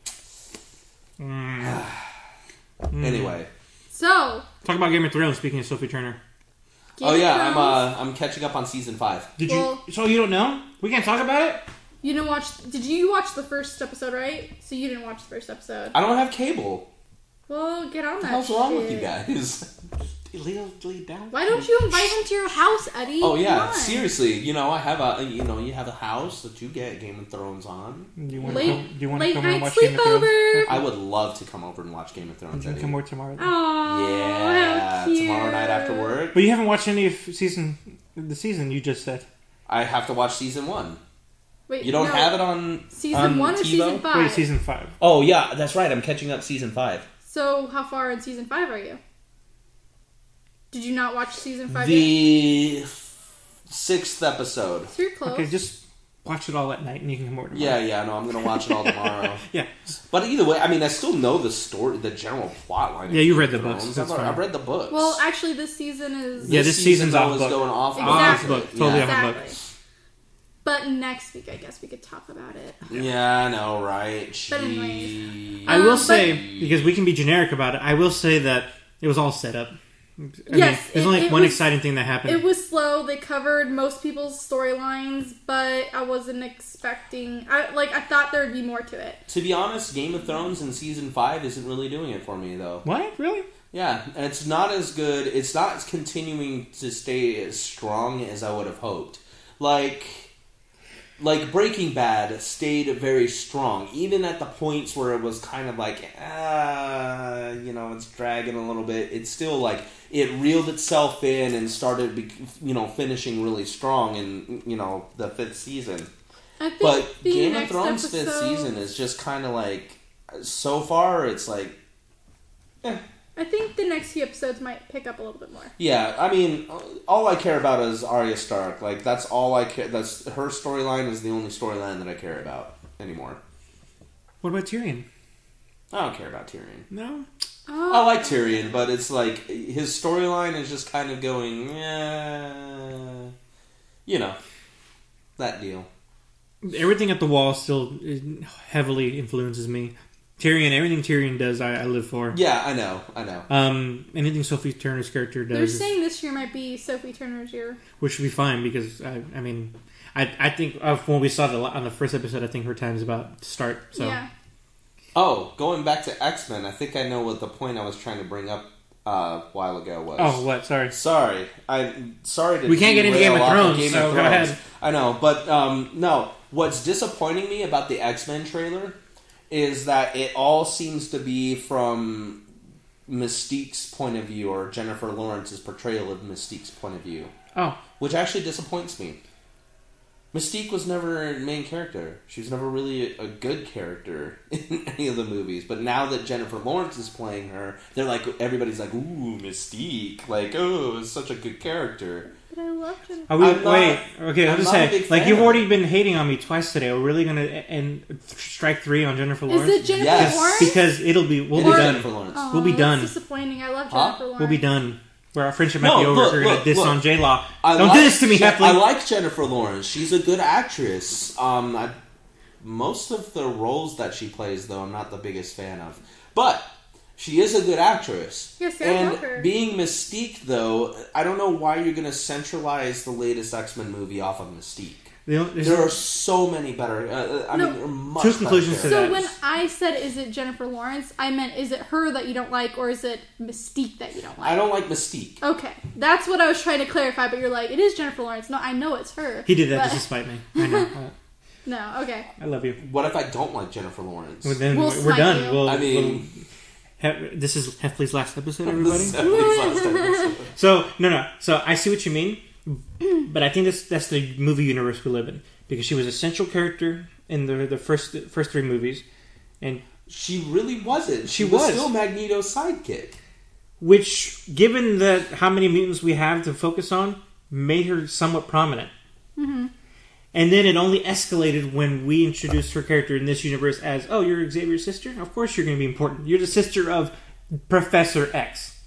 Mm. Anyway. So, Talk about Game of Thrones, speaking of Sophie Turner. Game Oh of yeah, I'm Thrones. uh I'm catching up on season five. Did Well- you? So you don't know? We can't talk about it? You didn't watch. Did you watch the first episode, right? So you didn't watch the first episode. I don't have cable. Well, get on What that. the hell's wrong with shit. you guys? legally down. Why don't you invite him to your house, Eddie? Oh yeah, Come on. seriously. You know, I have a you know you have a house that you get Game of Thrones on. Do you want to Late, come? Do you want to late come night and watch Game of Thrones? sleepover. I would love to come over and watch Game of Thrones. You can Eddie. come over tomorrow. Then. Oh, Yeah, how cute. tomorrow night after work. But you haven't watched any of season the season you just said. I have to watch season one. Wait, You don't no. have it on Season on one or TiVo? season five? Wait, season five. Oh yeah, that's right. I'm catching up season five. So, how far in season five are you? Did you not watch season five yet? The sixth episode. So you're close. Okay, just watch it all at night, and you can come over tomorrow. Yeah, yeah. No, I'm gonna watch it all tomorrow. yeah. But either way, I mean, I still know the story, the general plot line. of Yeah, you Game read of the books, Thrones. that's I've, fine. I've read the books. Well, actually, this season is... Yeah, this season's season, off though, is book. going off. Exactly. Off book. Totally yeah. off book. Exactly. But next week, I guess we could talk about it. Yeah, I know, right? But Jeez. I will Um, say, because we can be generic about it, I will say that it was all set up. I Yes, mean, there's it- only it one was- exciting thing that happened. It was slow. They covered most people's storylines, but I wasn't expecting... I like. I thought there would be more to it. To be honest, Game of Thrones in season five isn't really doing it for me, though. What? Really? Yeah, and it's not as good. It's not continuing to stay as strong as I would have hoped. Like, like Breaking Bad stayed very strong, even at the points where it was kind of like, ah, you know, it's dragging a little bit. It's still like it reeled itself in and started, be- you know, finishing really strong in you know the fifth season. I think But the Game of next Thrones episode, fifth season is just kind of like, so far it's like, eh. I think the next few episodes might pick up a little bit more. Yeah, I mean, all I care about is Arya Stark. Like, that's all I care. That's her storyline is the only storyline that I care about anymore. What about Tyrion? I don't care about Tyrion. No? Oh, I like Tyrion, but it's like his storyline is just kind of going, yeah, you know, that deal. Everything at the wall still heavily influences me. Tyrion, everything Tyrion does, I, I live for. Yeah, I know, I know. Um, anything Sophie Turner's character They're does, saying this year might be Sophie Turner's year. which would be fine because I, I mean, I, I think uh, when we saw the on the first episode, I think her time's about to start. So Yeah. Oh, going back to X-Men, I think I know what the point I was trying to bring up uh, a while ago was. oh, what? Sorry. Sorry, I'm sorry to. We can't get into Game of derail off Thrones, so go ahead. I know, but um, no. What's disappointing me about the X-Men trailer is that it all seems to be from Mystique's point of view, or Jennifer Lawrence's portrayal of Mystique's point of view, Oh, which actually disappoints me. Mystique was never a main character. She was never really a, a good character in any of the movies. But now that Jennifer Lawrence is playing her, they're like, everybody's like, ooh, Mystique. Like, oh, it's such a good character. But I love Jennifer. are we? I'm not- wait. Okay, I'll I'm just not a say, big like fan you've of already it. been hating on me twice today. Are we really gonna end strike three on Jennifer Is Lawrence? it Jennifer Yes. Lawrence? Because it'll be we'll It be is done. Jennifer Lawrence. Oh, We'll be that's done. disappointing. I love Huh? Jennifer Lawrence. We'll be done. Where our friendship might No, be over. look, We're gonna look, diss look. on J Law. I Don't like do this to me, Je- Heffley. I like Jennifer Lawrence. She's a good actress. Um, I, most of the roles that she plays, though, I'm not the biggest fan of. But she is a good actress. Yes, I and love her. being Mystique, though, I don't know why you're going to centralize the latest X-Men movie off of Mystique. The only- there's- There are so many better. Uh, I No. mean, there are much Two better conclusions to So that. when I said, is it Jennifer Lawrence, I meant, is it her that you don't like, or is it Mystique that you don't like? I don't like Mystique. Okay, that's what I was trying to clarify, but you're like, it is Jennifer Lawrence. No, I know it's her. he did that but- just to spite me. I know. Uh, No, okay. I love you. What if I don't like Jennifer Lawrence? Well, then We'll we're smite done. you. We'll, I mean, we'll- He- this is Heffley's last episode, everybody. this is last episode. So no, no. So I see what you mean, but I think that's that's the movie universe we live in because she was a central character in the the first first three movies, and She really wasn't. She, She was was. still Magneto's sidekick. which, given the how many mutants we have to focus on, made her somewhat prominent. Mm-hmm. And then it only escalated when we introduced her character in this universe as, oh, you're Xavier's sister? Of course you're going to be important. You're the sister of Professor X.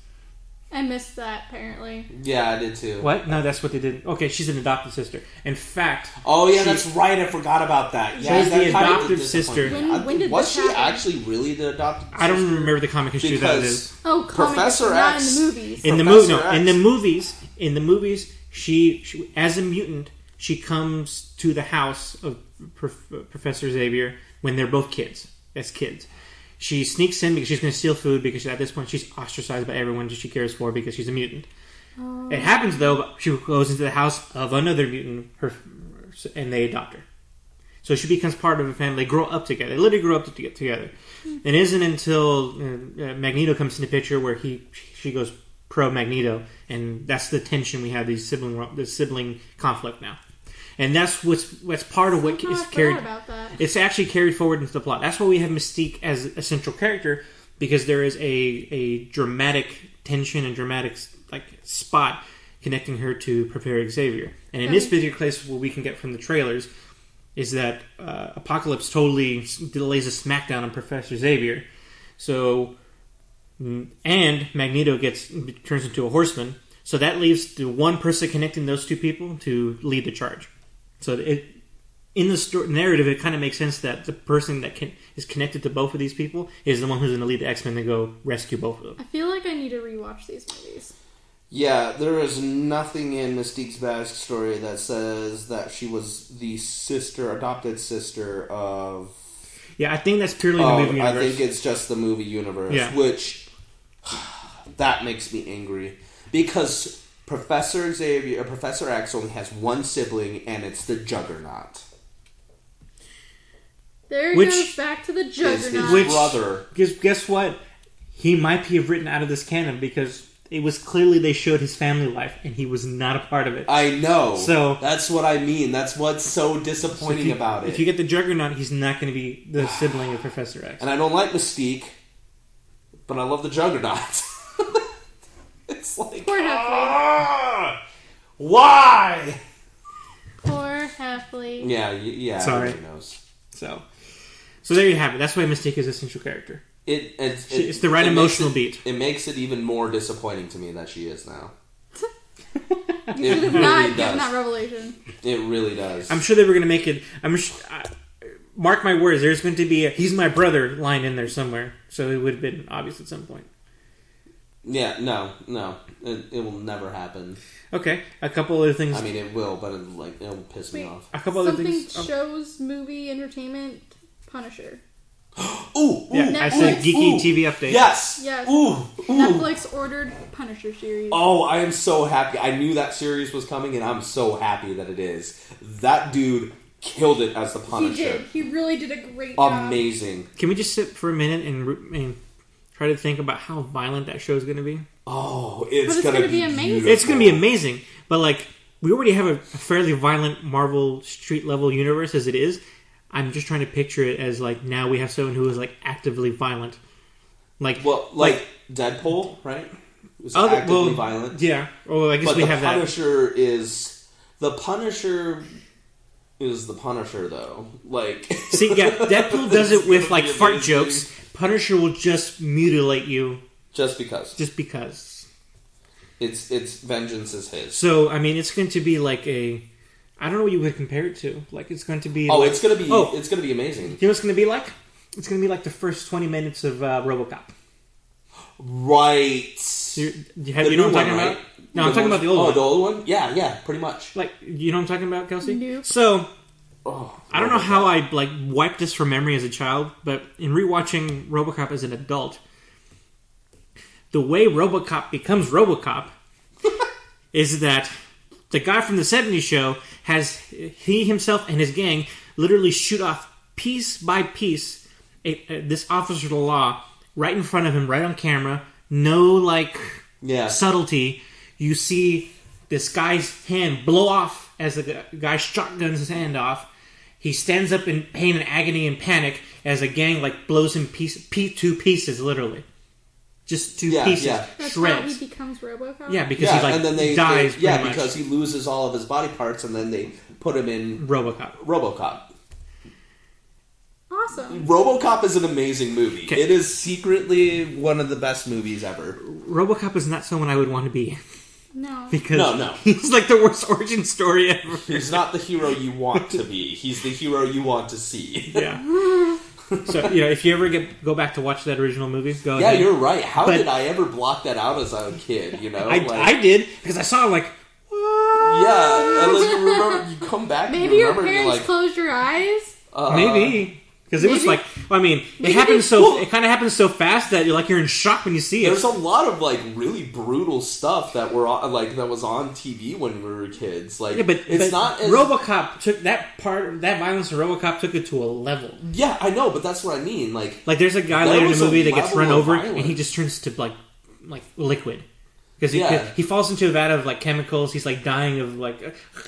I missed that, apparently. Yeah, I did too. What? No, that's what they did. Okay, she's an adopted sister. In fact, Oh yeah, She- that's right. I forgot about that. Yeah, She's that the kind of adopted did sister. disappoint me. When- I- when did was this she happen? actually really the adopted? I don't sister? remember the comic history that it Because is. Oh, comic, Professor not X- in the movies. In the movie, no, Professor in X. the movies, in the movies, she, she as a mutant, she comes to the house of Prof, Professor Xavier when they're both kids, as kids. She sneaks in because she's going to steal food because at this point she's ostracized by everyone she cares for because she's a mutant. Oh. It happens though, she goes into the house of another mutant, her, and they adopt her. So she becomes part of a family. They grow up together. They literally grow up to get together. Mm. And it isn't until uh, Magneto comes in the picture where he she goes pro Magneto, and that's the tension we have. These sibling the sibling conflict now, and that's what's what's part of what oh, is I carried. About that. It's actually carried forward into the plot. That's why we have Mystique as a central character, because there is a a dramatic tension and dramatic like spot connecting her to Professor Xavier. And in this particular case, what we can get from the trailers is that uh, Apocalypse totally lays a smackdown on Professor Xavier. So, and Magneto gets turns into a horseman. So that leaves the one person connecting those two people to lead the charge. So it, in the story, narrative, it kind of makes sense that the person that can, is connected to both of these people is the one who's going to lead the X-Men to go rescue both of them. I feel like I need to rewatch these movies. Yeah, there is nothing in Mystique's backstory that says that she was the sister, adopted sister of... Yeah, I think that's purely the oh, movie universe. I think it's just the movie universe, yeah. which... that makes me angry. Because Professor Xavier, or Professor X only has one sibling, and it's the Juggernaut. There it which goes back to the Juggernaut. His which, brother. Guess, guess what? He might be written out of this canon because... it was clearly they showed his family life, and he was not a part of it. I know. So that's what I mean. That's what's so disappointing so if you, about it. If you get the Juggernaut, he's not going to be the sibling of Professor X. And I don't like Mystique, but I love the Juggernaut. It's like, poor ah, why? Poor Heffley. Yeah, yeah. Sorry. Everybody knows. So, so there you have it. That's why Mystique is a central character. It, it, it it's the right it emotional it, beat. It makes it even more disappointing to me that she is now. You should have really not does. given that revelation. It really does. I'm sure they were going to make it. I'm sh- I, mark my words. There's going to be a "he's my brother" line in there somewhere, so it would have been obvious at some point. Yeah, no, no, it, it will never happen. Okay, a couple other things. I mean, it will, but it, like it'll piss Wait, me off. A couple other something things. Oh. shows, movie, entertainment, Punisher. Ooh, ooh, Yeah, I said geeky ooh. T V update. Yes. Yes. Ooh, ooh. Netflix ordered Punisher series. Oh, I am so happy. I knew that series was coming, and I'm so happy that it is. That dude killed it as the Punisher. He did. He really did a great job. Amazing. Can we just sit for a minute and, and try to think about how violent that show is going to be? Oh, it's, But it's gonna, gonna be, be amazing. beautiful. It's going to be amazing, but like we already have a, a fairly violent Marvel street level universe as it is. I'm just trying to picture it as like now we have someone who is like actively violent, like Well, like, like Deadpool, right? It's other, actively well, violent. Yeah. Well, I guess but we the have that. Punisher is the Punisher is the Punisher though. Like, See, yeah, Deadpool does it with like be fart amazing. jokes. Punisher will just mutilate you just because. just because. It's it's vengeance is his. So I mean, it's going to be like a. I don't know what you would compare it to. Like it's going to be. Oh, like, it's gonna be. Oh, It's gonna be amazing. you know what it's going to be like? It's going to be like the first twenty minutes of uh, RoboCop. Right. You, you, have, The you know new what I'm talking one, about? right? No, I'm The talking one- about the old oh, one. the old one. Yeah, yeah, pretty much. Like, you know what I'm talking about, Kelsey? Nope. So, Oh, I don't know how I like wiped this from memory as a child, but in rewatching RoboCop as an adult, the way RoboCop becomes RoboCop is that the guy from the seventies show has he himself and his gang literally shoot off piece by piece a, a, this officer of the law right in front of him, right on camera. No like Yeah. subtlety. You see this guy's hand blow off as the guy shotguns his hand off. He stands up in pain and agony and panic as a gang like blows him piece, piece two pieces, literally, just two Yeah, pieces, yeah. That's shreds. how he becomes RoboCop. Yeah, because Yeah, he like and then they dies. they- yeah, pretty much. because he loses all of his body parts, and then they put him in RoboCop. RoboCop. Awesome. RoboCop is an amazing movie. Okay. It is secretly one of the best movies ever. RoboCop is not someone I would want to be No. because No, no. he's like the worst origin story ever. He's not the hero you want to be. He's the hero you want to see. Yeah. So you know, if you ever get go back to watch that original movie, go Yeah, ahead. you're right. How But- did I ever block that out as a kid? You know, I, like, I did because I saw like. What? yeah, and like you remember, you come back. Maybe and you your remember, and parents you're like, closed your eyes. uh, Maybe. Because it was Maybe- like, well, I mean, it maybe happens they- so Well- it kind of happens so fast that you're like you're in shock when you see it. There's a lot of like really brutal stuff that were on, like that was on T V when we were kids. Like, Yeah, but it's but not as, RoboCop took that part, that violence in RoboCop took it to a level. Yeah, I know, but that's what I mean. Like, Like, there's a guy There later in was the a movie that gets level run of over, and violence. he just turns to like like liquid because he Yeah. he falls into a vat of like chemicals. He's like dying of like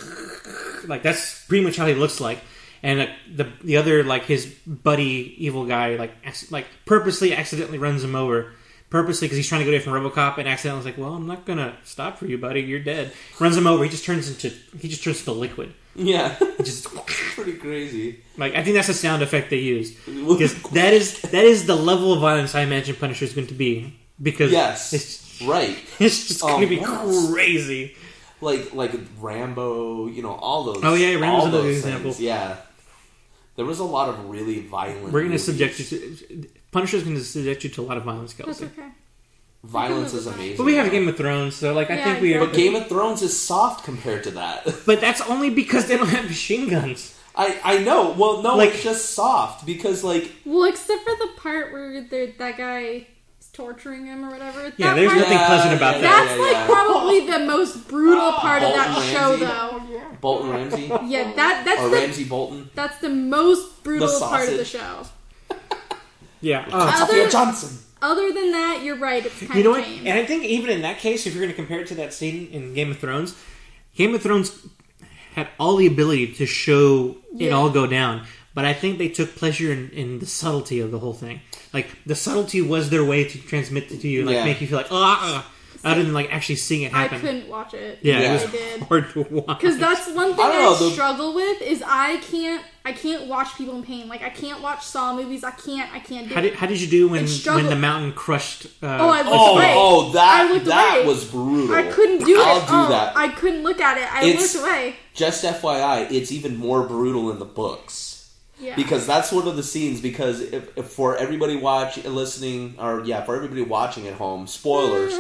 like that's pretty much how he looks like. And uh, the the other like his buddy evil guy like ac- like purposely accidentally runs him over. Purposely, because he's trying to go away from RoboCop, and accidentally is like, "Well, I'm not gonna stop for you, buddy. You're dead." Runs him over. He just turns into he just turns to liquid. yeah, He just pretty crazy. like I think that's the sound effect they used because that is that is the level of violence I imagine Punisher is going to be because Yes, it's, right. it's just going to Um, be what else? crazy. Like like Rambo, you know, all those. Oh, yeah, Rambo's all another those example. things, Yeah, there was a lot of really violent. We're going to movies. subject you to Punisher's going to subject you to a lot of violence, That's Kelsey. okay. Violence is amazing. But we have Game of Thrones, so like I Yeah, think we are. But Game of Thrones is soft compared to that. But that's only because they don't have machine guns. I I know. Well, no, Like- it's just soft because like Well, except for the part where there- that guy is torturing him or whatever. Yeah, That there's part- nothing Yeah, pleasant about yeah, that. That's yeah, like yeah. probably the most brutal part of that Bolton show, Ramsey. though. Bolton Ramsey Yeah, that that's or the Ramsey Bolton. that's the most brutal The part of the sausage. show. Yeah. Uh, Oh. Other- Sophia Johnson. Other than that, you're right. It's kind You know of what? tame. And I think even in that case, if you're going to compare it to that scene in Game of Thrones, Game of Thrones had all the ability to show it Yeah. all go down. But I think they took pleasure in, in the subtlety of the whole thing. Like, the subtlety was their way to transmit it to you, like, Yeah. make you feel like, ah, other than, like, actually seeing it I happen. couldn't watch it. Yeah, Yeah. it I was did. hard to watch. Because that's one thing I I, don't know, the- struggle with is I can't I can't watch people in pain. Like I can't watch Saw movies. I can't I can't do How it. did, how did you do when, I struggle- when the mountain crushed? Uh, Oh, I looked Oh, away. oh, that I looked that away. was brutal. I couldn't do I'll it. do oh, that. I couldn't look at it. I It's- looked away. Just F Y I, it's even more brutal in the books. Yeah. Because that's one of the scenes. Because if, if for everybody watching, listening, or yeah, for everybody watching at home, spoilers.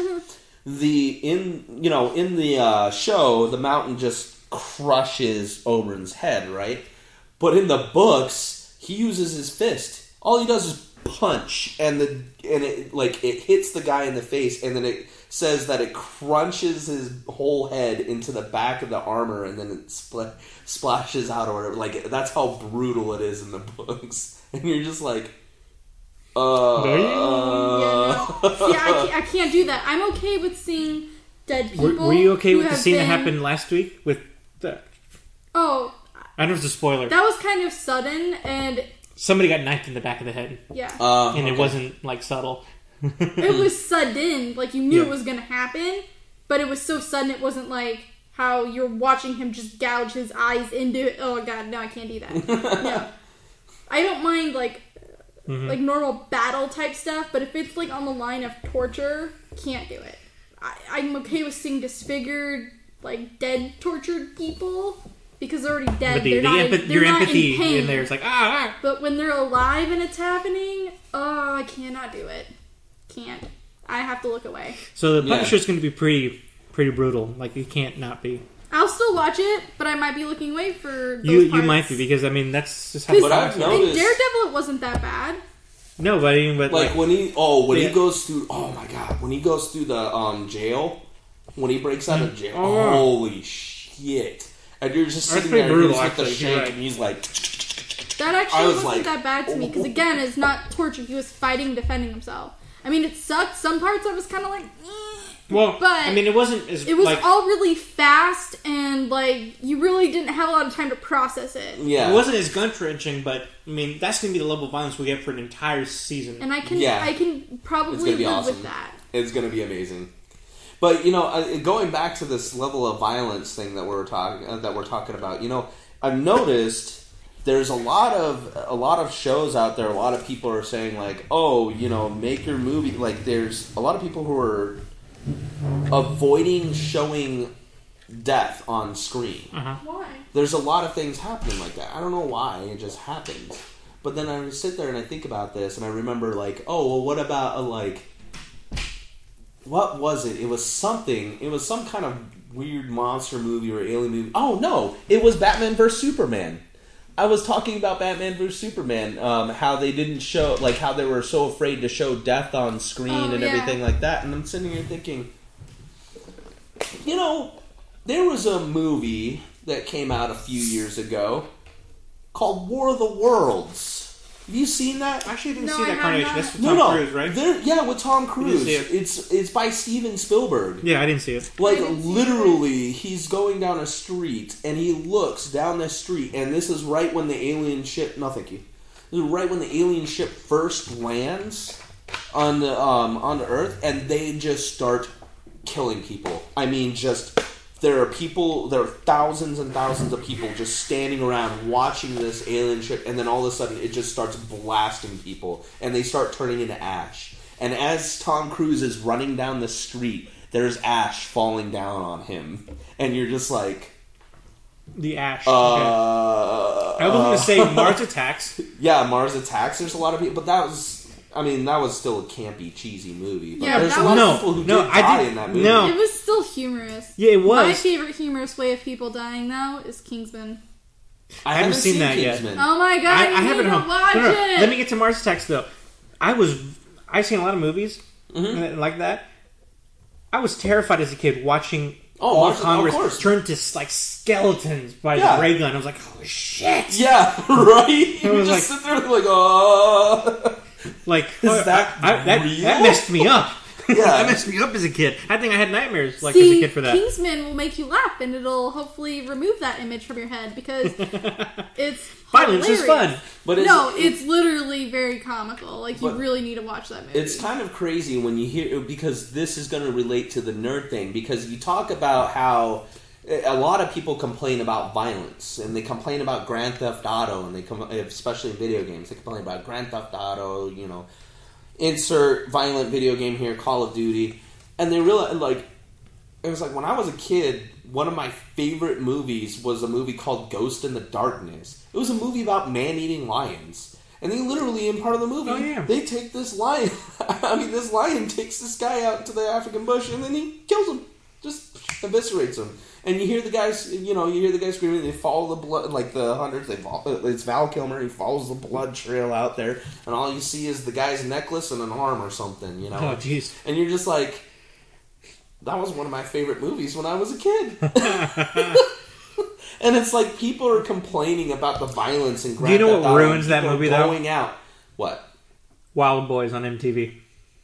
the in you know in the uh, show, the mountain just crushes Oberyn's head, right? But in the books, he uses his fist. All he does is punch, and the and it like it hits the guy in the face, and then it says that it crunches his whole head into the back of the armor, and then it spl- splashes out or whatever. Like that's how brutal it is in the books, and you're just like, uh, No, you- yeah, no. See, I can't, I can't do that. I'm okay with seeing dead were, people. were you okay who with the have scene that been- happened last week with the? Oh, I don't know if it's a spoiler. that was kind of sudden, and Somebody got knifed in the back of the head, yeah, uh, and it okay. wasn't like subtle. it was sudden. Like you knew Yeah. it was gonna happen, but it was so sudden. It wasn't like how you're watching him just gouge his eyes into it. Oh god, no, I can't do that. No, I don't mind like Mhm. like normal battle type stuff, but if it's like on the line of torture, can't do it. I, I'm okay with seeing disfigured, like dead, tortured people because they're already dead. But the, they're the not in- empath- they're your not empathy in pain. in there is like ah, ah. But when they're alive and it's happening, oh, I cannot do it. Can't. I have to look away. So the Yeah. Punisher's going to be pretty pretty brutal. Like you can't not be. I'll still watch it, but I might be looking away for those You you parts. might be because I mean that's just how. Because But I've Punisher- known- in noticed- Daredevil, it wasn't that bad. No, but I mean, but like like, when he oh when Yeah. he goes through oh my god when he goes through the um jail when he breaks out of jail Oh, yeah. holy shit and you're just That's sitting pretty there brutal, and he's with the actually, you're shank right. and he's like That I actually was wasn't like, that bad to me because oh. again, it's not torture. He was fighting, defending himself. I mean, it sucked. Some parts I was kind of like, eh. well, but I mean, it wasn't as It was like all really fast and like you really didn't have a lot of time to process it. yeah it wasn't as gut wrenching, but I mean that's going to be the level of violence we get for an entire season. And I can Yeah. I can It's probably gonna be live awesome. with that. it's gonna be amazing but you know uh, going back to this level of violence thing that we're talking uh, that we're talking about you know I've noticed there's a lot of a lot of shows out there a lot of people are saying like oh you know make your movie like there's a lot of people who are avoiding showing death on screen. uh-huh. Why? There's a lot of things happening like that. I don't know why, it just happens. But then I sit there and I think about this and I remember like, oh, well what about a like what was it? It was something, it was some kind of weird monster movie or alien movie. Oh no, it was Batman versus Superman. I was talking about Batman versus Superman, um, how they didn't show, like how they were so afraid to show death on screen Oh, and yeah. everything like that. And I'm sitting here thinking, you know, there was a movie that came out a few years ago called War of the Worlds. Have you seen that? I actually didn't No, see I that have carnation. not. That's with No, Tom no, Cruise, right? There- yeah, with Tom Cruise. see it. It's it's by Steven Spielberg. Yeah, I didn't see it. Like, I didn't see literally, he's going down a street, and he looks down the street, and this is right when the alien ship... No, thank you. This is right when the alien ship first lands on the, um, on the Earth, and they just start killing people. I mean, just... There are people, there are thousands and thousands of people just standing around watching this alien ship, and then all of a sudden it just starts blasting people, and they start turning into ash. And as Tom Cruise is running down the street, there's ash falling down on him. And you're just like... The Ash. Uh, okay. I was going to say Mars Attacks. Yeah, Mars Attacks, there's a lot of people, but that was... I mean, that was still a campy, cheesy movie. But Yeah, there's that a lot was- of people who no, did I die did- in that movie. no. It was still humorous. Yeah, it was. My favorite humorous way of people dying, though, is Kingsman. I haven't seen that yet. Kingsman. Oh my god, I, you I need haven't to home. watch No, no, it! Let me get to Mars Attacks though. I was I've seen a lot of movies Mhm. like that. I was terrified as a kid watching Oh, all Mars- of Congress course. turn to like skeletons by Yeah. the ray gun. I was like, oh shit! Yeah, right? You I was just like- sit there like, oh... Like Is oh, that I, I, that, real? that messed me up. Yeah. that messed me up as a kid. I think I had nightmares like See, as a kid for that. Kingsman will make you laugh, and it'll hopefully remove that image from your head because it's Violence is hilarious. fun. But it's, No, it- it's literally very comical. Like, you But- really need to watch that movie. It's kind of crazy when you hear, because this is going to relate to the nerd thing, because you talk about how a lot of people complain about violence, and they complain about Grand Theft Auto, and they come, especially in video games, they complain about Grand Theft Auto, you know, insert violent video game here, Call of Duty, and they realize, like, it was like when I was a kid, one of my favorite movies was a movie called Ghost in the Darkness. It was a movie about man-eating lions. And they literally, in part of the movie, Oh, yeah. they take this lion. I mean, this lion takes this guy out to the African bush, and then he kills him, just eviscerates him. And you hear the guys, you know, you hear the guys screaming. They follow the blood, like the hunters. They follow, it's Val Kilmer. He follows the blood trail out there, and all you see is the guy's necklace and an arm or something, you know. Oh jeez. And you're just like, that was one of my favorite movies when I was a kid. And it's like people are complaining about the violence and. Do you know Grand what Theft Auto, ruins and that people are movie, though? Going out, what Wild Boys on M T V.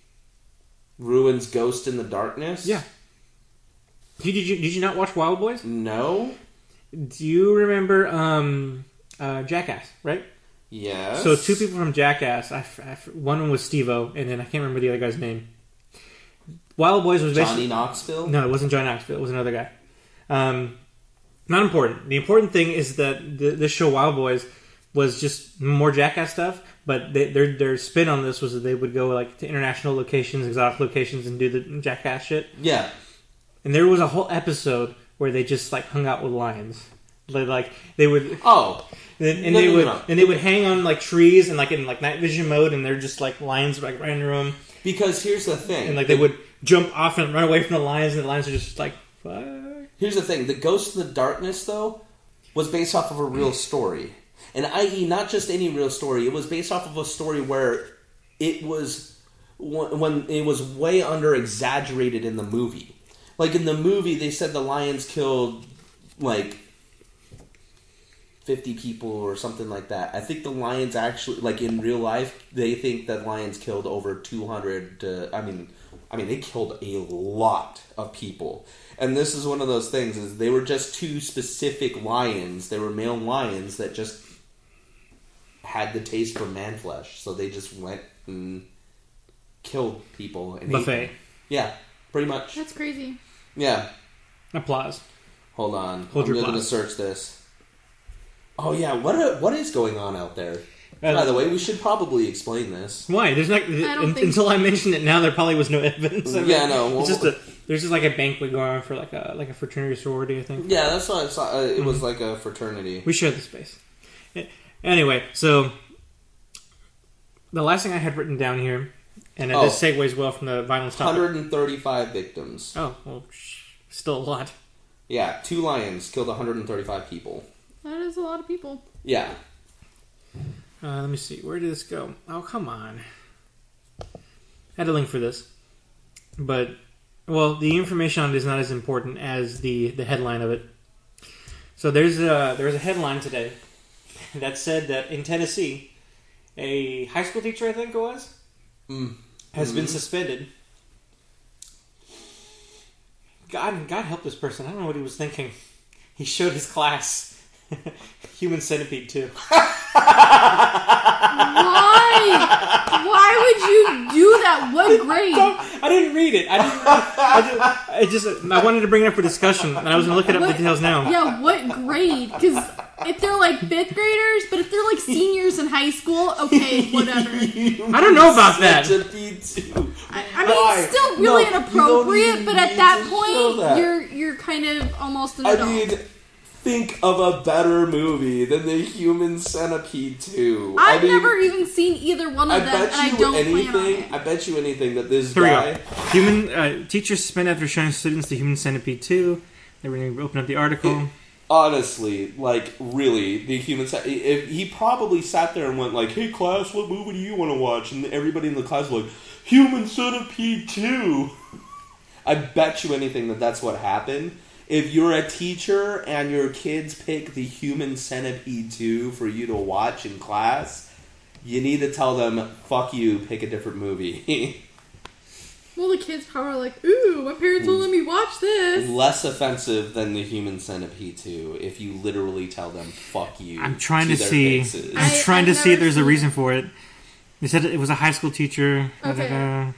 ruins Ghost in the Darkness? Yeah. Did you, did you not watch Wild Boys? No. Do you remember um, uh, Jackass, right? Yes. So two people from Jackass. I, f- I f- one was Steve-O, and then I can't remember the other guy's name. Wild Boys was basically... Johnny Knoxville. No, it wasn't John Knoxville. It was another guy. Um, not important. The important thing is that the, this show, Wild Boys, was just more Jackass stuff. But they, their their spin on this was that they would go like to international locations, exotic locations, and do the Jackass shit. Yeah. And there was a whole episode where they just like hung out with lions. They, like they would, Oh. and, and No, they no, would, no. and they would hang on like trees and like in like night vision mode, and they're just like lions like right in the room, Because here's the thing. and like they would jump off and run away from the lions, and the lions are just like, fuck. Here's the thing. The Ghost in the Darkness, though, was based off of a real story. And that is not just any real story. It was based off of a story where it was when it was way under exaggerated in the movie. Like in the movie, they said the lions killed like fifty people or something like that. I think the lions actually, like in real life, they think that lions killed over two hundred. Uh, I mean, I mean they killed a lot of people. And this is one of those things: is they were just two specific lions. They were male lions that just had the taste for man flesh, so they just went and killed people and ate Buffet. them. Yeah, pretty much. That's crazy. Yeah. Applause. Hold on. Hold I'm your going to applause. search this. Oh yeah, what are, what is going on out there? Uh, By the way, we should probably explain this. Why? There's not don't un- think- until I mentioned it. Now there probably was no evidence. Of Yeah, it. no, well- It's just a there's just like a banquet going on for like a like a fraternity or sorority. I think Yeah, that's what I saw. Uh, it Mm-hmm. was like a fraternity. we share the space. A- Anyway, so the last thing I had written down here, and Oh. this segues well from the violence topic. one hundred thirty-five victims. Oh, well, sh- still a lot. Yeah, two lions killed one hundred thirty-five people. That is a lot of people. Yeah. Uh, let me see. Where did this go? Oh, come on. I had a link for this. But, well, the information on it is not as important as the, the headline of it. So there's a, there was a headline today that said that in Tennessee, a high school teacher, I think it was, Mm. has Mm-hmm. been suspended. God, God help this person. I don't know what he was thinking. He showed his class Human Centipede two. Why? Why would you do that? What grade? I didn't read it. I didn't. I, did, I just. I wanted to bring it up for discussion, and I was going to look it up What- the details now. Yeah, what grade? Because if they're like fifth graders, but if they're like seniors in high school, okay, whatever. I don't know about that. Centipede two. I, I mean, Why? it's still really No, you don't inappropriate, even but at need that to show point, that. you're you're kind of almost an I adult. mean, think of a better movie than the Human Centipede two. I've I mean, never even seen either one I of them, bet and I you don't anything. plan on it. I bet you anything that this Here we guy. go. Human uh, teacher suspended after showing students the Human Centipede two. They were going to open up the article. Honestly, like, really, the human. Cent- if he probably sat there and went like, "Hey class, what movie do you want to watch?" And everybody in the class was like, "Human Centipede two." I bet you anything that that's what happened. If you're a teacher and your kids pick the Human Centipede two for you to watch in class, you need to tell them, "Fuck you, pick a different movie." Well, the kids probably are like, ooh, my parents won't let me watch this. Less offensive than the Human Centipede two if you literally tell them, "Fuck you." I'm trying to, their see. faces. I'm I- trying I've to see if never there's a seen reason it. for it. They said it was a high school teacher. Okay. Da-da-da.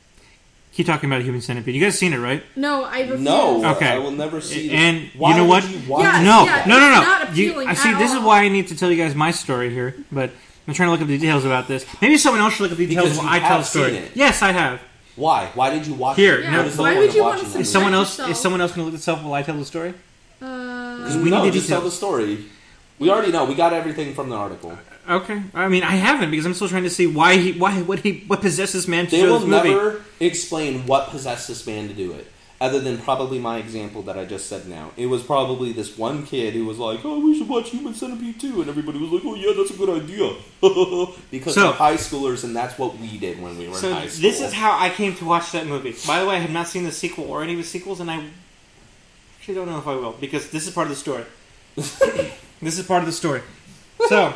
Keep talking about Human Centipede. You guys seen it, right? No, I refuse. No, Okay. I will never see this. And Why you know would what? You watch Yeah, no, yeah, no, no, no. it's not You- appealing I see. at This is all. why I need to tell you guys my story here. But I'm trying to look up the details about this. Maybe someone else should look up the details Because while you I tell have the story. seen it. Yes, I have. Why? Why did you watch Here, it? Yeah, What is the why point would you of want to watching Is it? someone Subject else? yourself. Is someone else going to look this up while I tell the story? Uh, Because we no, need the just tell details. the story. We already know. We got everything from the article. Okay. I mean, I haven't because I'm still trying to see why he, why, what he, what possessed this man to They show will this movie. never explain what possessed this man to do it, other than probably my example that I just said now. It was probably this one kid who was like, "Oh, we should watch Human Centipede two," and everybody was like, "Oh yeah, that's a good idea," because So- we're high schoolers, and that's what we did when we were So in high school. this is how I came to watch that movie. By the way, I have not seen the sequel or any of the sequels, and I actually don't know if I will because this is part of the story. This is part of the story. So,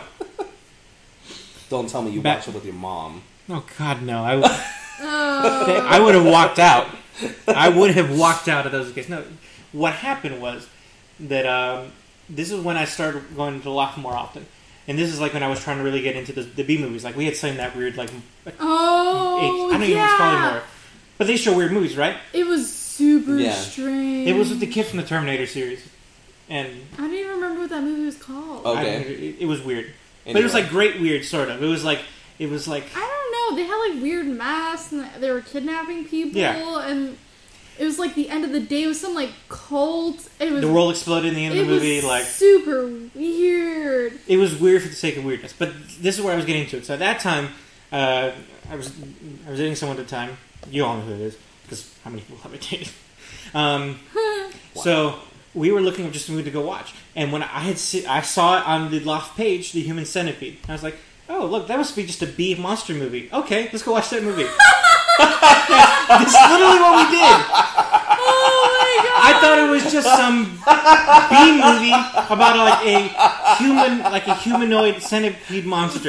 Don't tell me you Back- watched it with your mom. oh God, no! I, would- uh, I would have walked out. I would have walked out if that was the case. No, what happened was that um, this is when I started going to Lock more often, and this is like when I was trying to really get into the, the B movies. Like we had some that weird like oh, H, I don't even know what it's called yeah. anymore, but they show weird movies, right? It was super Yeah. strange. It was with the kid from the Terminator series, and I don't even remember what that movie was called. Oh. I, Okay. it, it was weird, but it was Anyway. like great weird, sort of. It was like it was like I don't know. They had like weird masks and they were kidnapping people. Yeah. And it was like the end of the day. It was some like cult. It was the world exploded in the end of it the movie. was Like super weird. it was weird for the sake of weirdness. But this is where I was getting to it. So at that time, uh, I was I was dating someone at the time. You all know who it is because how many people have I dated? Um, So we were looking up just a movie to go watch, and when I had see, I saw it on the Loft page, the Human Centipede. I was like, "Oh, look, that must be just a B monster movie." Okay, let's go watch that movie. That's literally what we did. Oh my god! I thought it was just some B movie about like a human, like a humanoid centipede monster.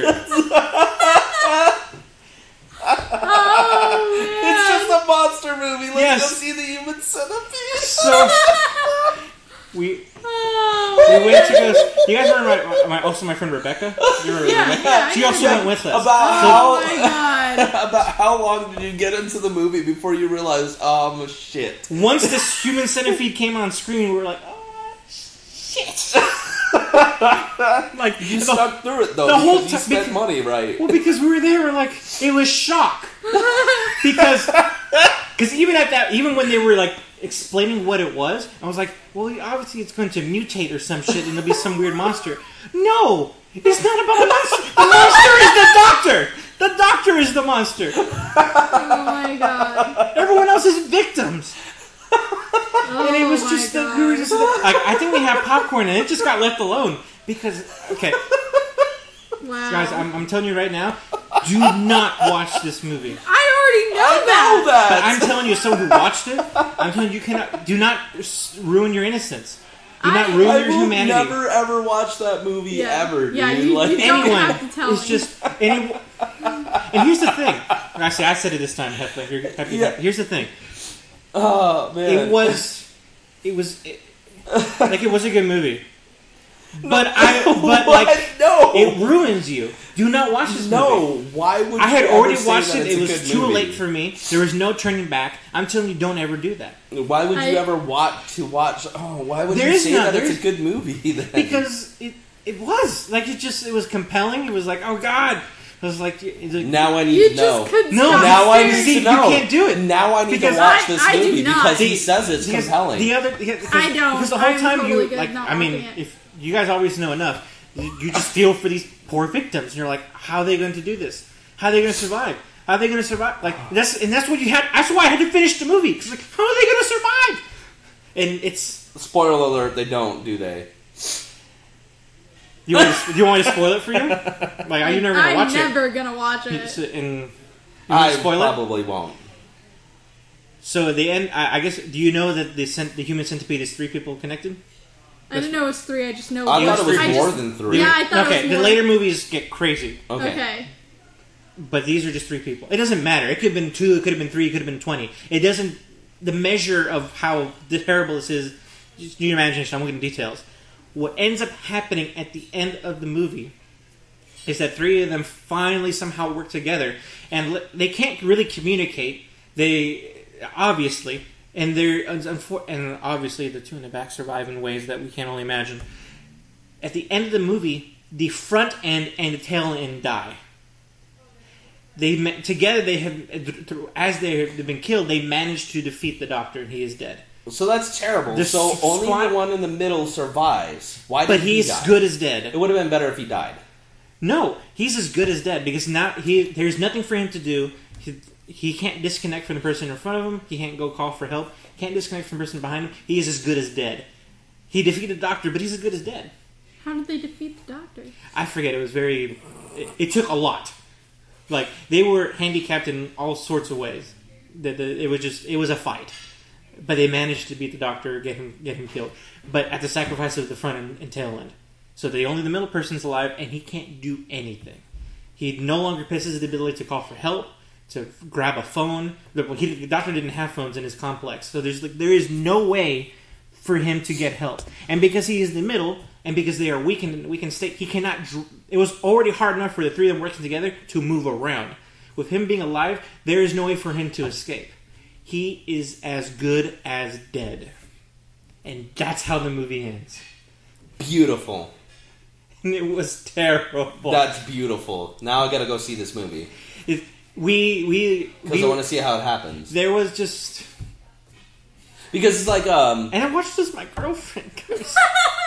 Oh man! It's just a monster movie. Let's Yes. go see the Human Centipede. So we Oh, we went to go. You guys remember my, my also my friend Rebecca? You remember Yeah, Rebecca? yeah, I She know also Rebecca. went with us. About oh how my god! about how long did you get into the movie before you realized, um, shit? Once this human centipede came on screen, we were like, oh, shit. Like, You the, stuck through it though the whole because you ti- spent because- money, right? well, because we were there, we're like, it was shock. Because, because even at that, even when they were like explaining what it was, I was like, well, obviously it's going to mutate or some shit and there'll be some weird monster. No! It's not about the monster! The monster is the doctor! The doctor is the monster! Oh my god! Everyone else is victims! Oh And and it was my just the, God. we were just like, I think we had popcorn, and it just got left alone because okay, Wow. guys, I'm, I'm telling you right now, do not watch this movie. I already know I that. know that. But I'm telling you, as someone who watched it, I'm telling you, you cannot, do not s- ruin your innocence. Do not I- ruin I your will humanity. never ever watch that movie Yeah. ever, dude. Yeah, you- like, you don't Anyone, have to tell it's me. just any. And here's the thing. Actually, I said it this time, Heflin. You're happy. Yeah. Here's the thing. oh man, It was, it was, it, like it was a good movie. But I, but What? like, no, it ruins you. Do not watch this movie. no. Why would I had you already ever say watched that it. it's It a was good too movie? late for me. There was no turning back. I'm telling you, don't ever do that. Why would I- you ever want to watch? Oh, why would There you is say none. that There it's is- a good movie? Then Because it, it was like it just it was compelling. It was like, oh god, it was like, it's like now I need You to just know. couldn't No, stop now I staring. need See, to you know. can't do it. Now I need Because to watch I- this I do movie not. because he The- says it's because compelling. The other, because, I don't. because the whole I'm time totally you good like, not I mean, watching it. if you guys always know enough, you, you just feel for these poor victims, and you're like, how are they going to do this? How are they going to survive? How are they going to survive? Like that's and that's what you had. That's why I had to finish the movie. Cause like, how are they going to survive? And it's Spoiler alert: they don't, do they? you want to, do you want me to spoil it for you? Like, are you never going to I'm watch never gonna watch it? it. It's, and you want I to spoil it? probably won't. So at the end, I, I guess, do you know that the cent- the human centipede is three people connected? I didn't know it was three. I just know. I it thought it was I more just- than three. Yeah, I thought Okay, it was the more. later movies get crazy, Okay. Okay. but these are just three people. It doesn't matter. It could have been two, it could have been three, it could have been twenty. It doesn't. The measure of how terrible this is, just use your imagination. I won't get into details. What ends up happening at the end of the movie is that three of them finally somehow work together, and li- they can't really communicate. They obviously, and they're unfor- and obviously the two in the back survive in ways that we can only imagine. At the end of the movie, the front end and the tail end die. They ma- together they have, as they have been killed, they managed to defeat the Doctor, and he is dead. So that's terrible. The so s- only squad- the one in the middle survives. Why did But he he's die? good as dead. It would have been better if he died. No, he's as good as dead because now he there's nothing for him to do. He, he can't disconnect from the person in front of him. He can't go call for help. Can't disconnect from the person behind him. He is as good as dead. He defeated the Doctor, but he's as good as dead. How did they defeat the Doctor? I forget. It was very. It, it took a lot. Like they were handicapped in all sorts of ways. The, the, it was just it was a fight, but they managed to beat the Doctor, get him get him killed, but at the sacrifice of the front and, and tail end. So the only the middle person's alive, and he can't do anything. He no longer possesses the ability to call for help, to grab a phone. The, he, the Doctor didn't have phones in his complex, so there's like there is no way for him to get help. And because he is the middle, and because they are weakened in a weakened state, he cannot. Dr- it was already hard enough for the three of them working together to move around. With him being alive, there is no way for him to escape. He is as good as dead, and that's how the movie ends. Beautiful. And it was terrible. That's beautiful. Now I gotta go see this movie It, we we, because we I want to see how it happens. there was just, Because it's like um. and I watched this with my girlfriend. guys.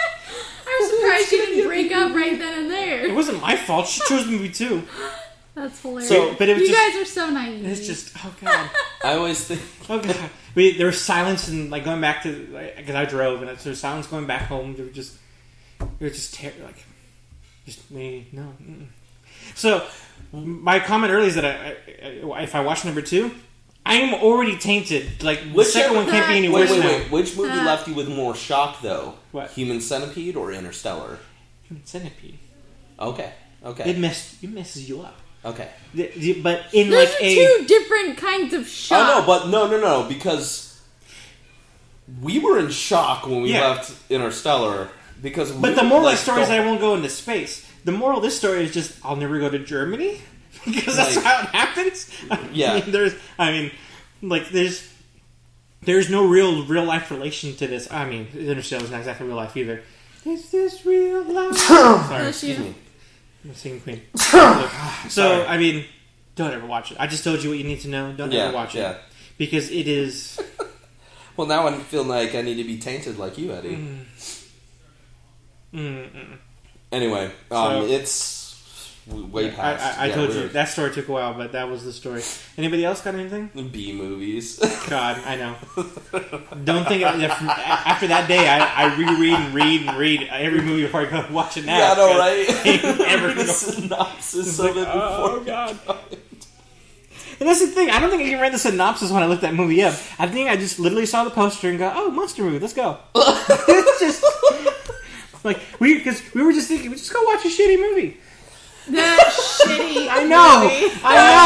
I'm surprised you didn't break up right then and It there. wasn't my fault. She chose the movie too. That's hilarious. So, but it was you just- guys are so naive. It's just oh god, I always think. oh god. We there was silence and like going back to because I drove and there was silence going back home. They were just they were just ter- like just me no. Mm-mm. So my comment earlier is that I, I, if I watch number two, I am already tainted. Like the Which second one can't be any Wait, worse wait, now. wait. Which movie Uh, left you with more shock, though? What? Human Centipede or Interstellar? Human Centipede. Okay. Okay. It mess it messes you up. Okay. The- the- But in Those like are a two different kinds of shock. I know, but no, no, no, because we were in shock when we Yeah. left Interstellar. Because we But the were, moral like, of the story is the- I won't go into space. The moral of this story is just I'll never go to Germany because that's Like- how it happens. I Yeah. mean, there's. I mean, like there's. There's no real real life relation to this. I mean, Interstellar is not exactly real life either. Is this real life? Sorry, Bless you. Excuse me. I'm a singing queen. so Sorry. I mean, don't ever watch it. I just told you what you need to know. Don't Yeah, ever watch yeah. it because it is. Well, now I feel like I need to be tainted like you, Eddie. Mm, mm, mm. Anyway, um, So- it's w- way I, past. I, I yeah, told we you were- that story took a while, but that was the story. Anybody else got anything? B movies. God, I know. Don't think of, after that day. I, I reread and read and read every movie before I go watch it now. yeah, I know, 'cause right? I ain't ever Read gonna the go- synopsis It's of like, it before. oh god. And that's the thing. I don't think I even read the synopsis when I looked that movie up. I think I just literally saw the poster and go, "Oh, monster movie, let's go." It's just like we because we were just thinking, just go watch a shitty movie. That shitty. I know. movie.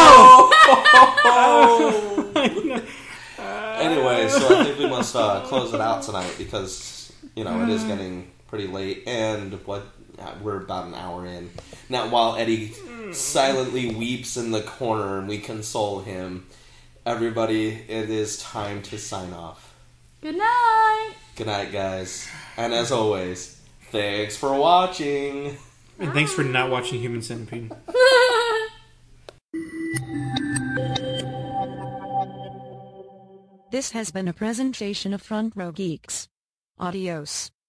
I know. Anyway, so I think we must uh, close it out tonight because you know it is getting pretty late, and what uh, we're about an hour in now. While Eddie silently weeps in the corner and we console him, everybody, it is time to sign off. Good night. Good night, guys, and as always, thanks for watching. And thanks for not watching Human Centipede. This has been a presentation of Front Row Geeks. Adios.